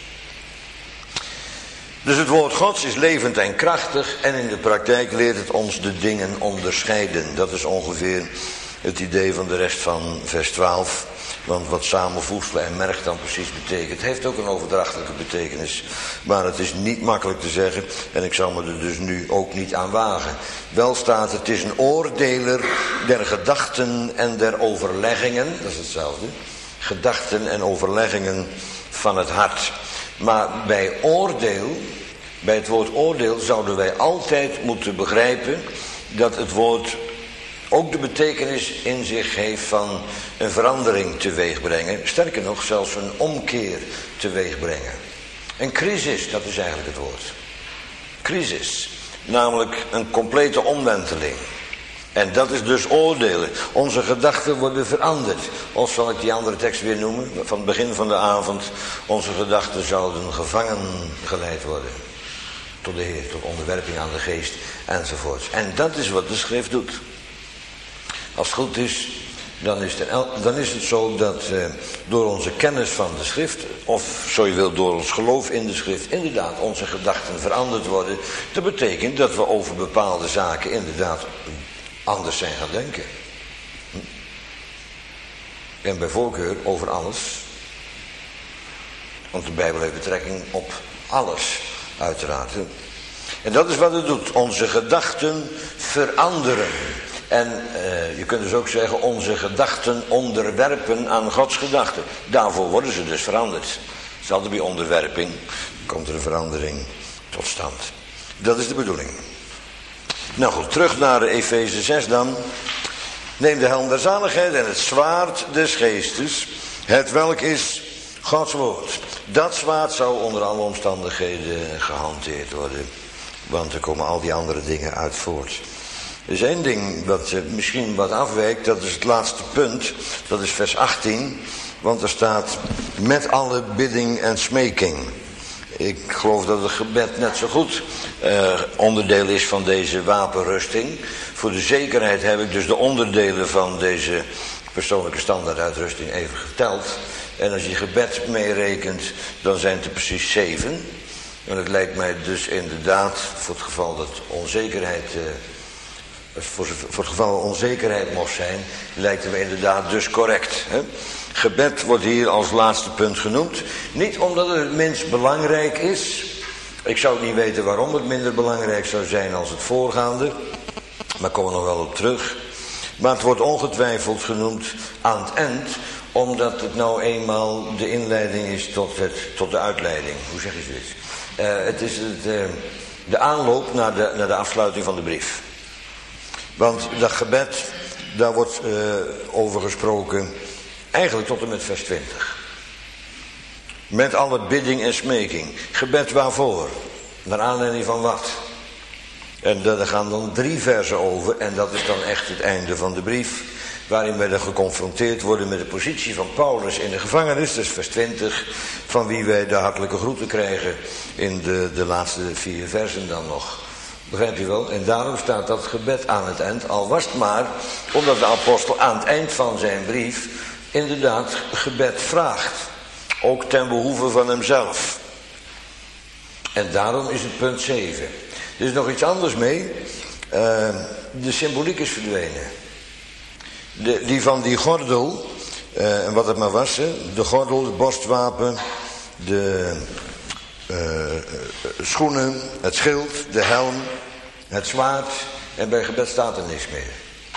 Dus het woord Gods is levend en krachtig en in de praktijk leert het ons de dingen onderscheiden. Dat is ongeveer het idee van de rest van vers 12. Want wat samenvoegselen en merg dan precies betekent, heeft ook een overdrachtelijke betekenis. Maar het is niet makkelijk te zeggen en ik zal me er dus nu ook niet aan wagen. Wel staat het is een oordeler der gedachten en der overleggingen. Dat is hetzelfde. Gedachten en overleggingen van het hart. Maar bij het woord oordeel zouden wij altijd moeten begrijpen dat het woord ook de betekenis in zich heeft van een verandering teweeg brengen. Sterker nog, zelfs een omkeer teweeg brengen. Een crisis, dat is eigenlijk het woord. Crisis, namelijk een complete omwenteling. En dat is dus oordelen. Onze gedachten worden veranderd. Of zal ik die andere tekst weer noemen, van het begin van de avond. Onze gedachten zouden gevangen geleid worden. Tot de Heer, tot onderwerping aan de geest, enzovoort. En dat is wat de schrift doet. Als het goed is, dan is het zo dat door onze kennis van de schrift, of zo je wilt door ons geloof in de schrift, inderdaad onze gedachten veranderd worden. Dat betekent dat we over bepaalde zaken inderdaad anders zijn gaan denken. En bij voorkeur over alles. Want de Bijbel heeft betrekking op alles, uiteraard. En dat is wat het doet. Onze gedachten veranderen. En je kunt dus ook zeggen, onze gedachten onderwerpen aan Gods gedachten. Daarvoor worden ze dus veranderd. Het is altijd bij onderwerping, komt er een verandering tot stand. Dat is de bedoeling. Nou goed, terug naar Efeze 6 dan. Neem de helm der zaligheid en het zwaard des geestes, het welk is Gods woord. Dat zwaard zou onder alle omstandigheden gehanteerd worden. Want er komen al die andere dingen uit voort. Er is één ding wat misschien wat afwijkt, dat is het laatste punt. Dat is vers 18. Want er staat met alle bidding en smeking. Ik geloof dat het gebed net zo goed onderdeel is van deze wapenrusting. Voor de zekerheid heb ik dus de onderdelen van deze persoonlijke standaarduitrusting even geteld. En als je gebed meerekent, dan zijn het er precies 7. En het lijkt mij dus inderdaad, voor het geval dat onzekerheid... voor het geval er onzekerheid mocht zijn, lijkt het me inderdaad dus correct. Hè? Gebed wordt hier als laatste punt genoemd. Niet omdat het het minst belangrijk is. Ik zou niet weten waarom het minder belangrijk zou zijn als het voorgaande. Maar komen we nog wel op terug. Maar het wordt ongetwijfeld genoemd aan het eind, omdat het nou eenmaal de inleiding is tot de uitleiding. Hoe zeg je zoiets? Het is de aanloop naar de afsluiting van de brief. Want dat gebed, daar wordt over gesproken, eigenlijk tot en met vers 20. Met alle bidding en smeking. Gebed waarvoor? Naar aanleiding van wat? En daar gaan dan 3 versen over. En dat is dan echt het einde van de brief. Waarin wij dan geconfronteerd worden met de positie van Paulus in de gevangenis. Dus vers 20. Van wie wij de hartelijke groeten krijgen in de laatste 4 versen dan nog. Begrijp je wel? En daarom staat dat gebed aan het eind. Al was het maar omdat de apostel aan het eind van zijn brief inderdaad gebed vraagt. Ook ten behoeve van hemzelf. En daarom is het punt 7. Er is nog iets anders mee. De symboliek is verdwenen. Die van die gordel, en wat het maar was, hè, de gordel, het borstwapen, de schoenen, het schild, de helm, het zwaard, en bij gebed staat er niks meer.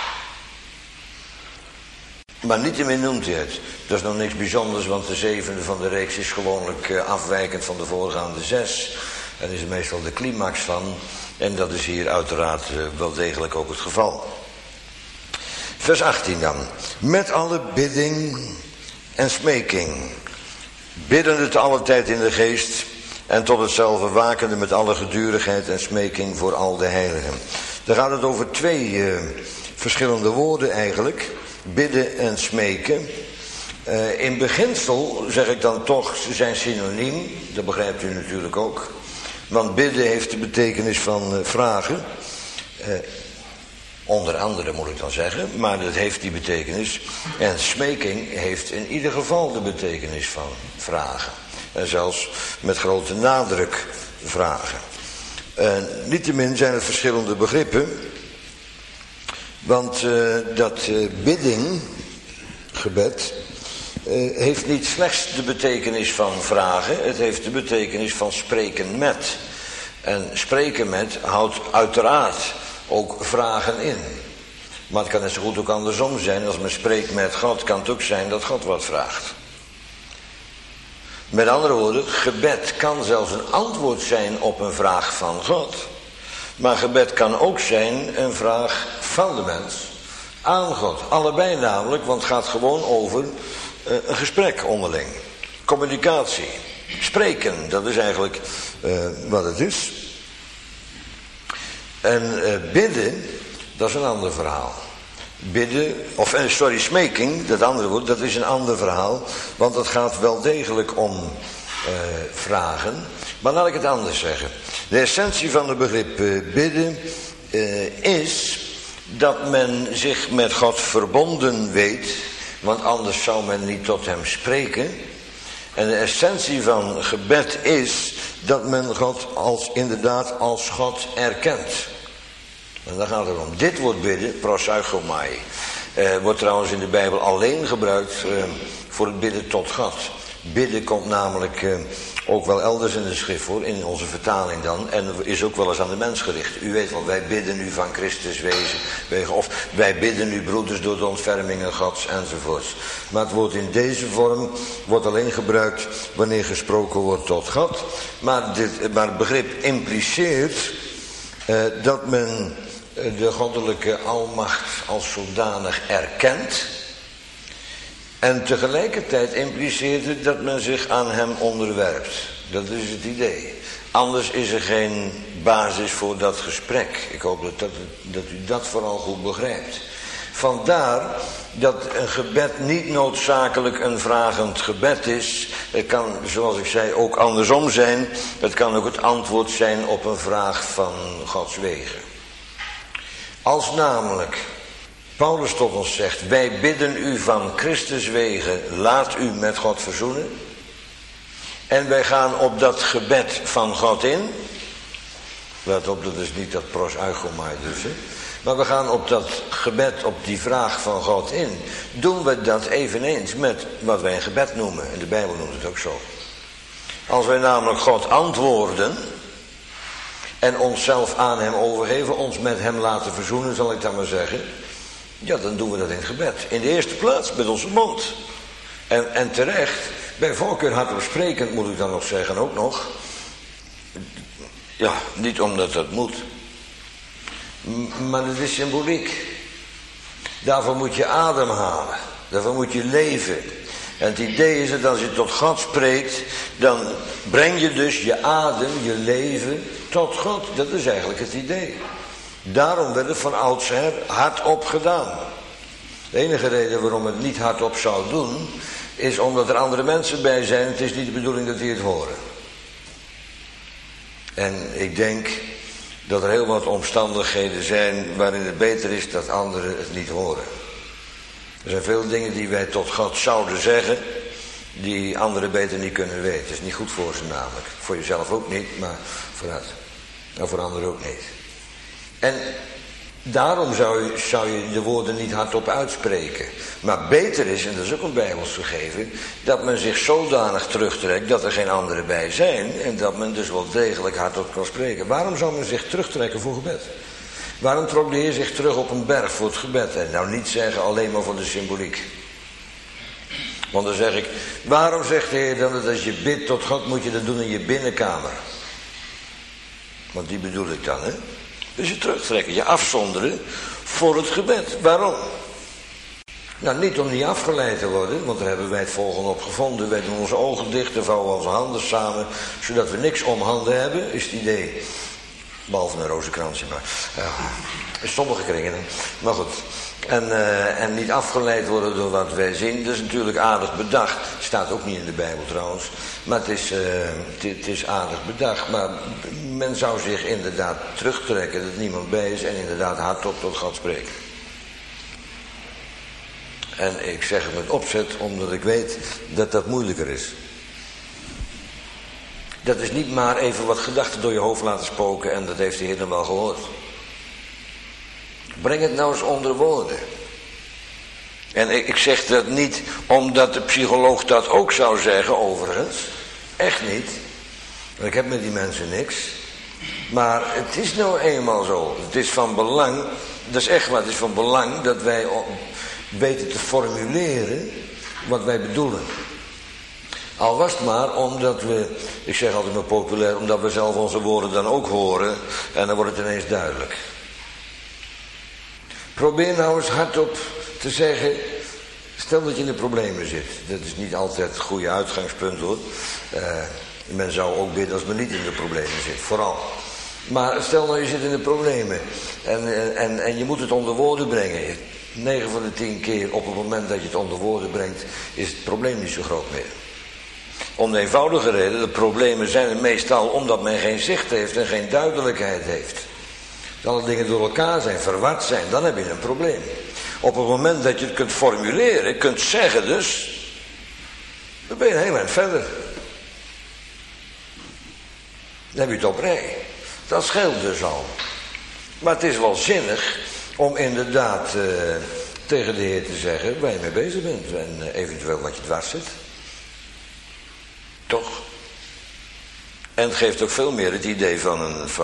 Maar niettemin noemt hij het. Dat is nog niks bijzonders, want de 7e van de reeks is gewoonlijk afwijkend van de voorgaande 6. En is er meestal de climax van. En dat is hier uiteraard wel degelijk ook het geval. Vers 18 dan. Met alle bidding en smeking. Biddende te alle tijd in de geest. En tot hetzelfde wakende met alle gedurigheid en smeking voor al de heiligen. Daar gaat het over 2 verschillende woorden eigenlijk. Bidden en smeken. In beginsel zeg ik dan toch, ze zijn synoniem. Dat begrijpt u natuurlijk ook. Want bidden heeft de betekenis van vragen. Onder andere moet ik dan zeggen. Maar dat heeft die betekenis. En smeking heeft in ieder geval de betekenis van vragen. En zelfs met grote nadruk vragen. Niettemin zijn het verschillende begrippen. Want dat bidding, gebed, heeft niet slechts de betekenis van vragen. Het heeft de betekenis van spreken met. En spreken met houdt uiteraard ook vragen in. Maar het kan net zo goed ook andersom zijn. Als men spreekt met God, kan het ook zijn dat God wat vraagt. Met andere woorden, gebed kan zelfs een antwoord zijn op een vraag van God. Maar gebed kan ook zijn een vraag van de mens aan God. Allebei namelijk, want het gaat gewoon over een gesprek onderling. Communicatie. Spreken, dat is eigenlijk wat het is. En bidden, dat is een ander verhaal. Bidden, smeking, dat andere woord, dat is een ander verhaal. Want het gaat wel degelijk om vragen. Maar laat ik het anders zeggen. De essentie van het begrip bidden is dat men zich met God verbonden weet. Want anders zou men niet tot hem spreken. En de essentie van gebed is dat men God inderdaad als God erkent. En daar gaat het om. Dit woord bidden, proseuchomai, wordt trouwens in de Bijbel alleen gebruikt voor het bidden tot God. Bidden komt namelijk ook wel elders in de schrift voor, in onze vertaling dan. En is ook wel eens aan de mens gericht. U weet wel, wij bidden nu van Christus wegen. Of wij bidden nu broeders door de ontfermingen Gods enzovoorts. Maar het woord in deze vorm wordt alleen gebruikt wanneer gesproken wordt tot God. Maar het begrip impliceert dat men de goddelijke almacht als zodanig erkent. En tegelijkertijd impliceert het dat men zich aan hem onderwerpt. Dat is het idee. Anders is er geen basis voor dat gesprek. Ik hoop dat u dat vooral goed begrijpt. Vandaar dat een gebed niet noodzakelijk een vragend gebed is. Het kan, zoals ik zei, ook andersom zijn. Het kan ook het antwoord zijn op een vraag van Gods wegen. Als namelijk Paulus tot ons zegt, wij bidden u van Christus wegen, laat u met God verzoenen. En wij gaan op dat gebed van God in. Let op, dat is niet dat proseuchomai dus. Maar we gaan op dat gebed, op die vraag van God in. Doen we dat eveneens met wat wij een gebed noemen. En de Bijbel noemt het ook zo. Als wij namelijk God antwoorden en onszelf aan hem overgeven, ons met hem laten verzoenen, zal ik dan maar zeggen. Ja, dan doen we dat in het gebed. In de eerste plaats met onze mond. En terecht, bij voorkeur hardop sprekend moet ik dan nog zeggen, ook nog. Ja, niet omdat dat moet. Maar het is symboliek. Daarvoor moet je ademhalen. Daarvoor moet je leven. En het idee is dat als je tot God spreekt, dan breng je dus je adem, je leven tot God. Dat is eigenlijk het idee. Daarom werd het van oudsher hardop gedaan. De enige reden waarom het niet hardop zou doen, is omdat er andere mensen bij zijn. Het is niet de bedoeling dat die het horen. En ik denk dat er heel wat omstandigheden zijn waarin het beter is dat anderen het niet horen. Er zijn veel dingen die wij tot God zouden zeggen, die anderen beter niet kunnen weten. Het is niet goed voor ze namelijk. Voor jezelf ook niet, maar vooruit. En voor anderen ook niet. En daarom zou je de woorden niet hardop uitspreken. Maar beter is, en dat is ook een Bijbels gegeven, dat men zich zodanig terugtrekt dat er geen anderen bij zijn. En dat men dus wel degelijk hardop kan spreken. Waarom zou men zich terugtrekken voor gebed? Waarom trok de Heer zich terug op een berg voor het gebed? En nou niet zeggen alleen maar voor de symboliek. Want dan zeg ik, waarom zegt de Heer dan dat als je bidt tot God moet je dat doen in je binnenkamer? Want die bedoel ik dan, hè? Dus je terugtrekken, je afzonderen voor het gebed. Waarom? Nou, niet om niet afgeleid te worden, want daar hebben wij het volgende op gevonden. Wij doen onze ogen dicht en vouwen onze handen samen, zodat we niks om handen hebben, is het idee. Behalve een rozenkransje, maar in sommige kringen. Maar goed. En niet afgeleid worden door wat wij zien. Dat is natuurlijk aardig bedacht. Staat ook niet in de Bijbel trouwens. Maar het is aardig bedacht. Maar men zou zich inderdaad terugtrekken dat niemand bij is. En inderdaad hardop tot God spreken. En ik zeg het met opzet omdat ik weet dat dat moeilijker is. Dat is niet maar even wat gedachten door je hoofd laten spoken en dat heeft de Heer dan wel gehoord. Breng het nou eens onder woorden. En ik zeg dat niet omdat de psycholoog dat ook zou zeggen overigens. Echt niet. Want ik heb met die mensen niks. Maar het is nou eenmaal zo. Het is van belang, dat is echt wat, het is van belang dat wij weten te formuleren wat wij bedoelen. Al was het maar omdat we, ik zeg altijd maar populair, omdat we zelf onze woorden dan ook horen en dan wordt het ineens duidelijk. Probeer nou eens hardop te zeggen, Stel dat je in de problemen zit. Dat is niet altijd het goede uitgangspunt hoor. Men zou ook bidden als men niet in de problemen zit, vooral. Maar stel nou je zit in de problemen en je moet het onder woorden brengen. 9 van de 10 keer op het moment dat je het onder woorden brengt, is het probleem niet zo groot meer. Om de eenvoudige reden, de problemen zijn er meestal omdat men geen zicht heeft en geen duidelijkheid heeft. Als alle dingen door elkaar zijn, verward zijn, dan heb je een probleem. Op het moment dat je het kunt formuleren, kunt zeggen dus, dan ben je een heel eind verder. Dan heb je het op rij. Dat scheelt dus al. Maar het is wel zinnig om inderdaad tegen de Heer te zeggen waar je mee bezig bent. En eventueel wat je dwars zit. Toch? En het geeft ook veel meer het idee van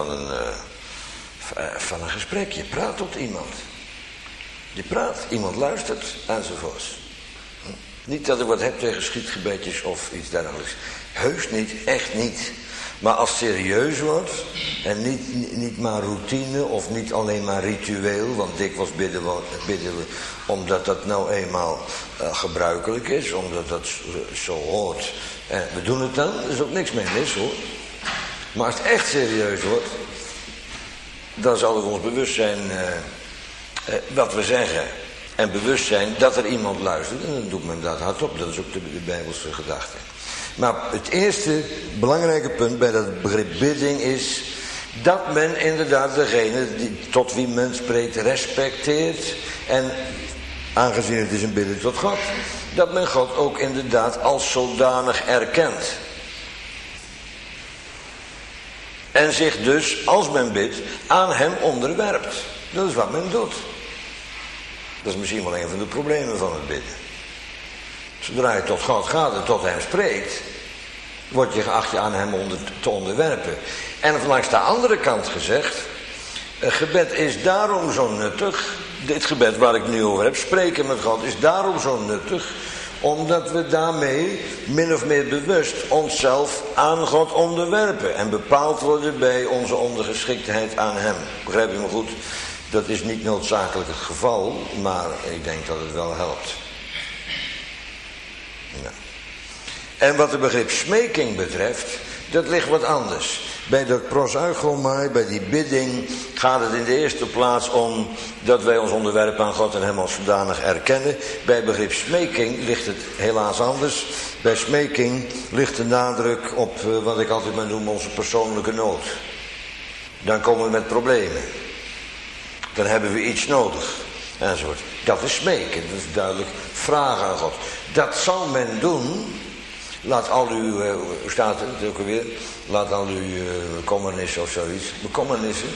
een gesprek. Je praat tot iemand. Je praat, iemand luistert, enzovoorts. Niet dat ik wat heb tegen schietgebedjes of iets dergelijks. Heus niet, echt niet. Maar als het serieus wordt, en niet maar routine of niet alleen maar ritueel, want dikwijls bidden we omdat dat nou eenmaal gebruikelijk is, omdat dat zo hoort. En we doen het dan, er is ook niks mee mis hoor. Maar als het echt serieus wordt, dan zal we ons bewust zijn wat we zeggen. En bewust zijn dat er iemand luistert. En dan doet men dat hardop, dat is ook de Bijbelse gedachte. Maar het eerste belangrijke punt bij dat begrip bidding is dat men inderdaad degene tot wie men spreekt respecteert. En aangezien het is een bidden tot God, dat men God ook inderdaad als zodanig erkent. En zich dus, als men bidt, aan hem onderwerpt. Dat is wat men doet. Dat is misschien wel een van de problemen van het bidden. Zodra je tot God gaat en tot hem spreekt, word je geacht je aan hem te onderwerpen. En langs de andere kant gezegd, het gebed is daarom zo nuttig, dit gebed waar ik nu over heb, spreken met God, is daarom zo nuttig, omdat we daarmee min of meer bewust onszelf aan God onderwerpen en bepaald worden bij onze ondergeschiktheid aan hem. Begrijp je me goed? Dat is niet noodzakelijk het geval, maar ik denk dat het wel helpt. Ja. En wat het begrip smeking betreft, dat ligt wat anders. Bij dat prosuigomai, bij die bidding, gaat het in de eerste plaats om dat wij ons onderwerpen aan God en hem als zodanig erkennen. Bij begrip smeking ligt het helaas anders. Bij smeking ligt de nadruk op wat ik altijd maar noem onze persoonlijke nood. Dan komen we met problemen. Dan hebben we iets nodig. Enzovoort. Dat is smeken, dat is duidelijk vragen aan God. Dat zal men doen. Laat al uw, hoe staat het ook alweer? Laat al uw bekommernissen of zoiets. Bekommernissen.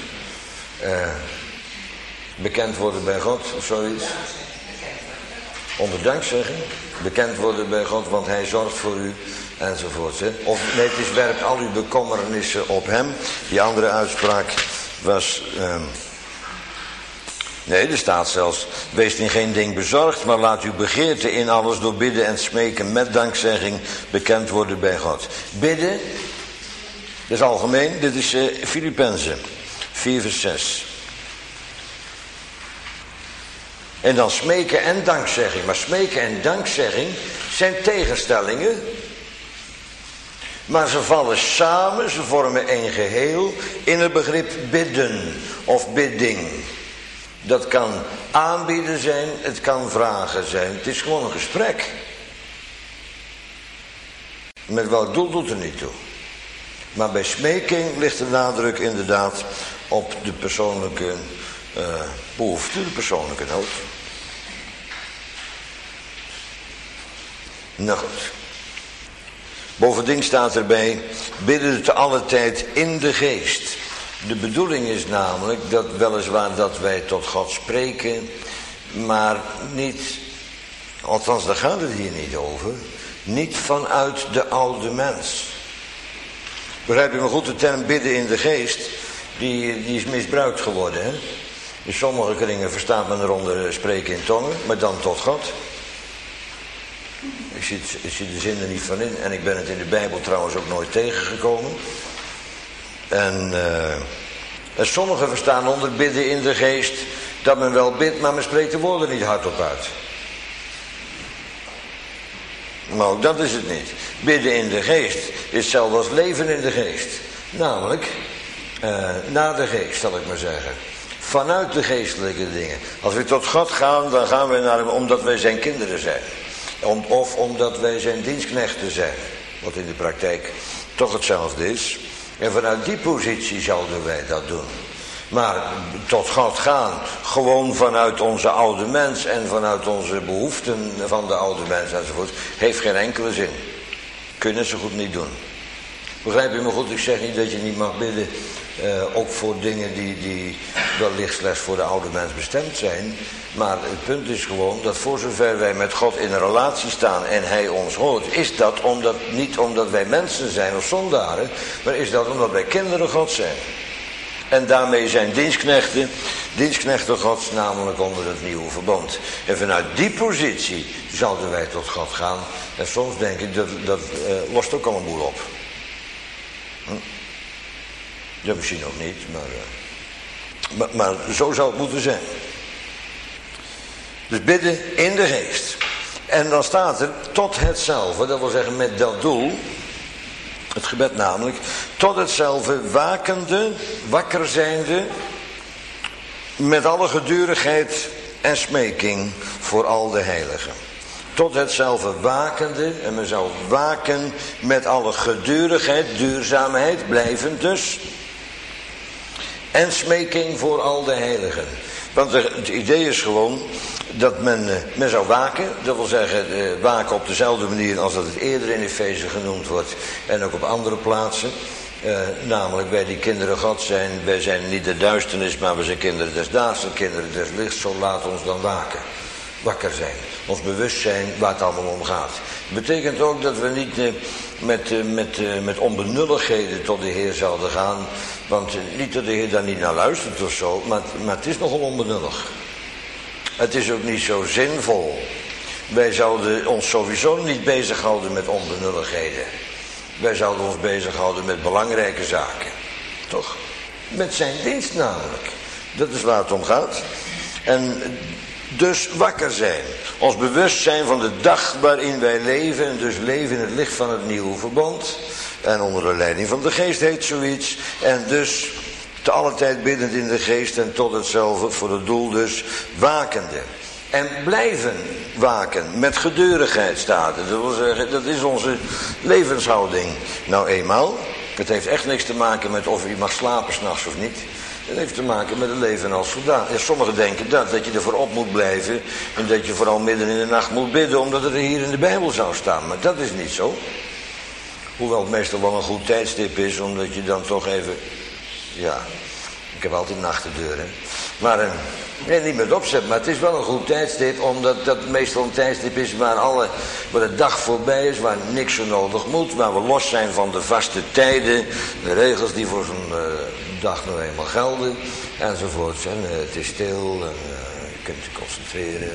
Bekend worden bij God of zoiets. Onder dankzegging. Bekend worden bij God, want hij zorgt voor u. Enzovoort. Hè? Of nee, het is werpt al uw bekommernissen op hem. Die andere uitspraak was... Nee, er staat zelfs, wees in geen ding bezorgd, maar laat uw begeerte in alles door bidden en smeken met dankzegging bekend worden bij God. Bidden, dat is algemeen, dit is Filippenzen 4 vers 6. En dan smeken en dankzegging, maar smeken en dankzegging zijn tegenstellingen, maar ze vallen samen, ze vormen één geheel in het begrip bidden of bidding. Dat kan aanbieden zijn, het kan vragen zijn. Het is gewoon een gesprek. Met welk doel doet er niet toe. Maar bij smeking ligt de nadruk inderdaad op de persoonlijke behoefte, de persoonlijke nood. Nou goed. Bovendien staat erbij, bidden te alle tijd in de geest. De bedoeling is namelijk dat weliswaar dat wij tot God spreken, maar niet, althans daar gaat het hier niet over, niet vanuit de oude mens. Begrijp je me goed, de term bidden in de geest, die is misbruikt geworden. Hè? In sommige kringen verstaat men eronder spreken in tongen, maar dan tot God. Ik zie de zin er niet van in en ik ben het in de Bijbel trouwens ook nooit tegengekomen. En sommigen verstaan onder bidden in de geest dat men wel bidt, maar men spreekt de woorden niet hardop uit. Maar ook dat is het niet. Bidden in de geest is hetzelfde als leven in de geest. Namelijk, naar de geest, zal ik maar zeggen. Vanuit de geestelijke dingen. Als we tot God gaan, dan gaan we naar hem omdat wij zijn kinderen zijn. Of omdat wij zijn dienstknechten zijn. Wat in de praktijk toch hetzelfde is. En vanuit die positie zouden wij dat doen. Maar tot God gaan, gewoon vanuit onze oude mens en vanuit onze behoeften van de oude mens enzovoort, heeft geen enkele zin. Kun je zo goed niet doen. Begrijp je me goed? Ik zeg niet dat je niet mag bidden, ook voor dingen die wellicht slechts voor de oude mens bestemd zijn. Maar het punt is gewoon dat voor zover wij met God in een relatie staan en hij ons hoort, is dat niet omdat wij mensen zijn of zondaren, maar is dat omdat wij kinderen God zijn. En daarmee zijn dienstknechten Gods, namelijk onder het nieuwe verbond. En vanuit die positie zouden wij tot God gaan. En soms denk ik, dat lost ook al een boel op. Ja, misschien ook niet, maar zo zou het moeten zijn. Dus bidden in de geest. En dan staat er tot hetzelfde, dat wil zeggen met dat doel. Het gebed namelijk, tot hetzelfde wakende, wakker zijnde, met alle gedurigheid en smeking voor al de heiligen. Tot hetzelfde wakende, en men zou waken met alle gedurigheid, duurzaamheid, blijvend dus. En smeking voor al de heiligen. Want het idee is gewoon dat men zou waken. Dat wil zeggen waken op dezelfde manier als dat het eerder in Efeze genoemd wordt. En ook op andere plaatsen. Namelijk wij die kinderen God zijn. Wij zijn niet de duisternis, maar we zijn kinderen des daags en kinderen des lichts. Zo laat ons dan waken. Wakker zijn. Ons bewustzijn waar het allemaal om gaat. Dat betekent ook dat we niet met onbenulligheden tot de Heer zouden gaan. Want niet dat de Heer daar niet naar luistert of zo. Maar het is nogal onbenullig. Het is ook niet zo zinvol. Wij zouden ons sowieso niet bezighouden met onbenulligheden. Wij zouden ons bezighouden met belangrijke zaken. Toch? Met zijn dienst namelijk. Dat is waar het om gaat. En dus wakker zijn. Ons bewust zijn van de dag waarin wij leven. En dus leven in het licht van het nieuwe verbond. En onder de leiding van de geest heet zoiets. En dus te alle tijd biddend in de geest en tot hetzelfde voor het doel dus wakende. En blijven waken. Met gedurigheid staat het. Dat wil zeggen, dat is onze levenshouding. Nou eenmaal. Het heeft echt niks te maken met of je mag slapen 's nachts of niet. Het heeft te maken met het leven als soldaat. En sommigen denken dat je ervoor op moet blijven. En dat je vooral midden in de nacht moet bidden. Omdat het er hier in de Bijbel zou staan. Maar dat is niet zo. Hoewel het meestal wel een goed tijdstip is. Omdat je dan toch even... Ja, ik heb altijd nachtendeuren. Maar niet met opzet. Maar het is wel een goed tijdstip. Omdat dat meestal een tijdstip is waar de dag voorbij is. Waar niks zo nodig moet. Waar we los zijn van de vaste tijden. De regels die voor zo'n dag nou eenmaal gelden. Enzovoort. En het is stil. En je kunt je concentreren.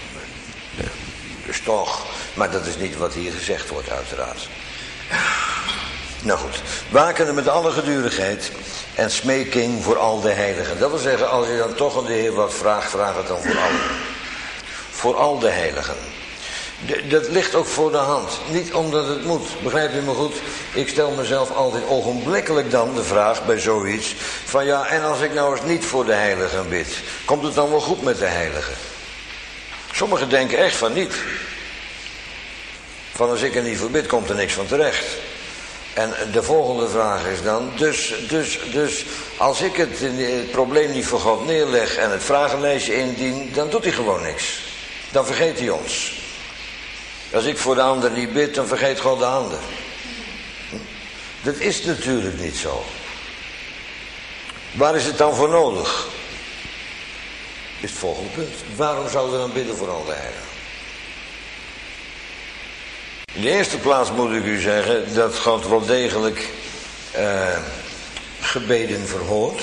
Dus toch. Maar dat is niet wat hier gezegd wordt uiteraard. Nou goed. Wakende met alle gedurigheid. En smeking voor al de heiligen. Dat wil zeggen, als je dan toch aan de Heer wat vraagt, vraag het dan voor allen. Voor al de heiligen. Dat ligt ook voor de hand. Niet omdat het moet. Begrijp je me goed? Ik stel mezelf altijd ogenblikkelijk dan de vraag bij zoiets. Van ja, en als ik nou eens niet voor de heiligen bid. Komt het dan wel goed met de heiligen? Sommigen denken echt van niet. Van als ik er niet voor bid, komt er niks van terecht. En de volgende vraag is dan, dus als ik het probleem niet voor God neerleg en het vragenlijstje indien, dan doet hij gewoon niks. Dan vergeet hij ons. Als ik voor de ander niet bid, dan vergeet God de ander. Dat is natuurlijk niet zo. Waar is het dan voor nodig? Is het volgende punt. Waarom zouden we dan bidden voor al de heiligen? In de eerste plaats moet ik u zeggen dat God wel degelijk gebeden verhoort.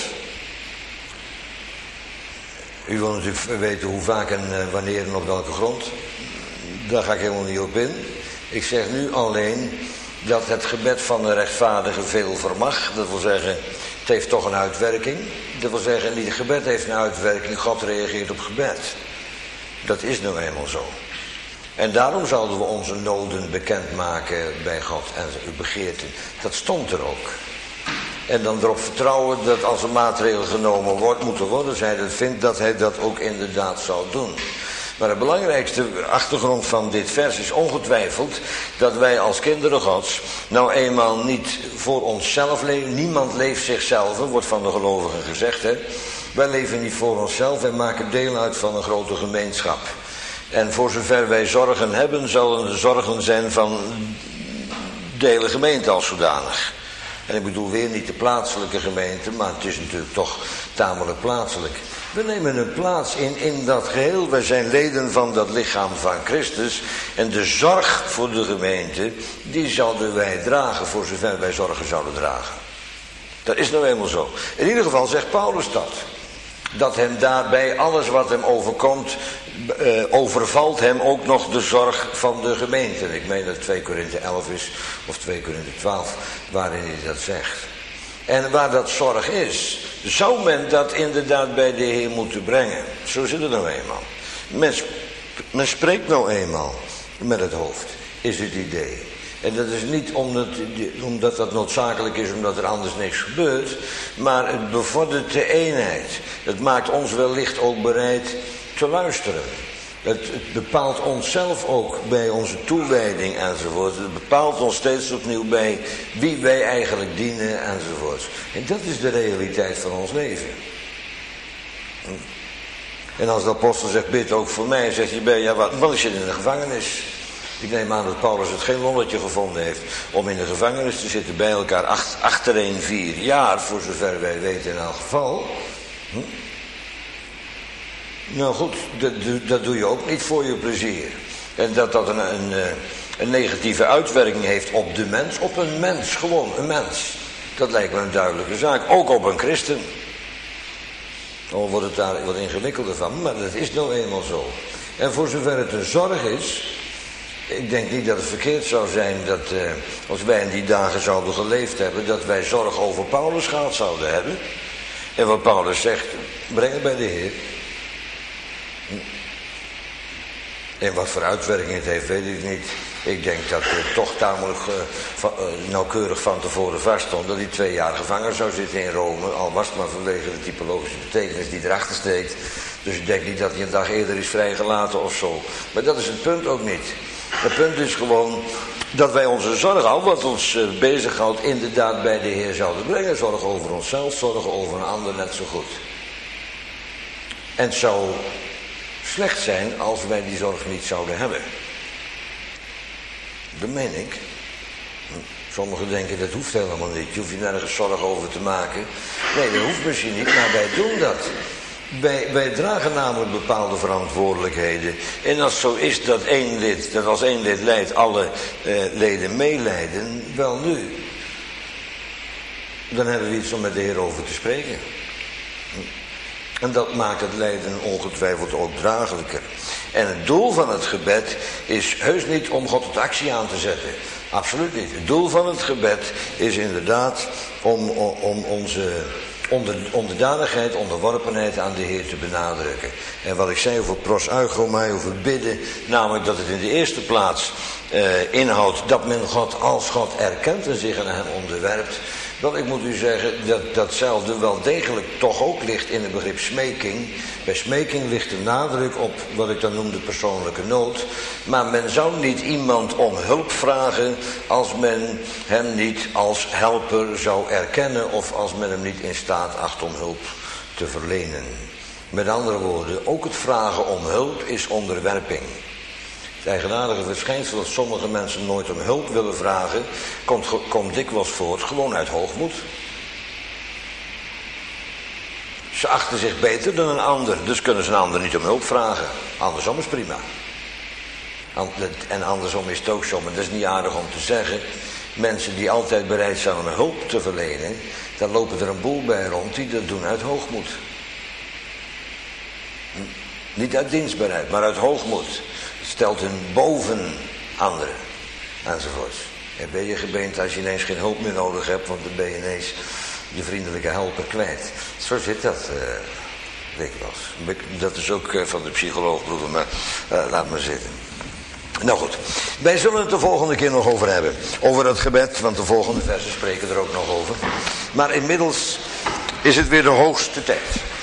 U wil natuurlijk weten hoe vaak en wanneer en op welke grond. Daar ga ik helemaal niet op in. Ik zeg nu alleen dat het gebed van de rechtvaardige veel vermag. Dat wil zeggen, het heeft toch een uitwerking. Dat wil zeggen, niet het gebed heeft een uitwerking, God reageert op gebed. Dat is nou eenmaal zo. En daarom zouden we onze noden bekendmaken bij God en uw begeerten. Dat stond er ook. En dan erop vertrouwen dat als er maatregelen genomen moeten worden, als hij dat vindt, dat hij dat ook inderdaad zou doen. Maar de belangrijkste achtergrond van dit vers is ongetwijfeld dat wij als kinderen Gods nou eenmaal niet voor onszelf leven. Niemand leeft zichzelf, wordt van de gelovigen gezegd. Hè? Wij leven niet voor onszelf en maken deel uit van een grote gemeenschap. En voor zover wij zorgen hebben, zullen de zorgen zijn van de hele gemeente als zodanig. En ik bedoel weer niet de plaatselijke gemeente, maar het is natuurlijk toch tamelijk plaatselijk. We nemen een plaats in dat geheel. Wij zijn leden van dat lichaam van Christus. En de zorg voor de gemeente, die zouden wij dragen voor zover wij zorgen zouden dragen. Dat is nou eenmaal zo. In ieder geval zegt Paulus dat. Dat hem daarbij alles wat hem overkomt, overvalt hem ook nog de zorg van de gemeente. Ik meen dat het 2 Korinthe 11 is, of 2 Korinthe 12, waarin hij dat zegt. En waar dat zorg is, zou men dat inderdaad bij de Heer moeten brengen. Zo zit het nou eenmaal. Men spreekt nou eenmaal met het hoofd, is het idee. En dat is niet omdat dat noodzakelijk is, omdat er anders niks gebeurt. Maar het bevordert de eenheid. Het maakt ons wellicht ook bereid te luisteren. Het bepaalt onszelf ook bij onze toewijding enzovoort. Het bepaalt ons steeds opnieuw bij wie wij eigenlijk dienen enzovoort. En dat is de realiteit van ons leven. En als de apostel zegt, bid ook voor mij, zegt hij, ja, wat is je in de gevangenis? Ik neem aan dat Paulus het geen lolletje gevonden heeft om in de gevangenis te zitten bij elkaar achtereen 4 jaar, voor zover wij weten in elk geval. Nou goed, dat doe je ook niet voor je plezier. En dat een negatieve uitwerking heeft op de mens, op een mens, gewoon een mens. Dat lijkt me een duidelijke zaak, ook op een christen. Al wordt het daar wat ingewikkelder van, maar dat is nou eenmaal zo. En voor zover het een zorg is, ik denk niet dat het verkeerd zou zijn dat als wij in die dagen zouden geleefd hebben, dat wij zorg over Paulus gehad zouden hebben. En wat Paulus zegt, breng het bij de Heer. En wat voor uitwerking het heeft, weet ik niet. Ik denk dat het toch tamelijk nauwkeurig van tevoren vaststond dat hij 2 jaar gevangen zou zitten in Rome, al was het maar vanwege de typologische betekenis die erachter steekt. Dus ik denk niet dat hij een dag eerder is vrijgelaten of zo. Maar dat is het punt ook niet. Het punt is gewoon dat wij onze zorg, al wat ons bezighoudt, inderdaad bij de Heer zouden brengen. Zorg over onszelf, zorgen over een ander net zo goed. En het zou slecht zijn als wij die zorg niet zouden hebben. Dat meen ik. Sommigen denken dat hoeft helemaal niet. Je hoeft je nergens zorgen over te maken. Nee, dat hoeft misschien niet, maar wij doen dat. Wij dragen namelijk bepaalde verantwoordelijkheden. En als het zo is dat als één lid lijdt, alle leden meelijden, wel nu. Dan hebben we iets om met de Heer over te spreken. En dat maakt het lijden ongetwijfeld ook draaglijker. En het doel van het gebed is heus niet om God tot actie aan te zetten. Absoluut niet. Het doel van het gebed is inderdaad om onze onderdanigheid, onderworpenheid aan de Heer te benadrukken. En wat ik zei over prosuigomai, over bidden, namelijk dat het in de eerste plaats inhoudt dat men God als God erkent en zich aan hem onderwerpt. Wel, ik moet u zeggen dat datzelfde wel degelijk toch ook ligt in het begrip smeking. Bij smeking ligt de nadruk op wat ik dan noem de persoonlijke nood. Maar men zou niet iemand om hulp vragen als men hem niet als helper zou erkennen of als men hem niet in staat acht om hulp te verlenen. Met andere woorden, ook het vragen om hulp is onderwerping. Het eigenaardige verschijnsel dat sommige mensen nooit om hulp willen vragen, komt dikwijls voort gewoon uit hoogmoed. Ze achten zich beter dan een ander, dus kunnen ze een ander niet om hulp vragen. Andersom is prima. En andersom is het ook zo, maar dat is niet aardig om te zeggen. Mensen die altijd bereid zijn om hulp te verlenen, dan lopen er een boel bij rond die dat doen uit hoogmoed. Niet uit dienstbaarheid, maar uit hoogmoed. Het stelt hun boven anderen, enzovoorts. En ben je gebeend als je ineens geen hulp meer nodig hebt, want dan ben je ineens je vriendelijke helper kwijt. Zo zit dat dikwijls. Dat is ook van de psycholoog, broeder, maar laat maar zitten. Nou goed, wij zullen het de volgende keer nog over hebben. Over het gebed, want de volgende versen spreken er ook nog over. Maar inmiddels is het weer de hoogste tijd.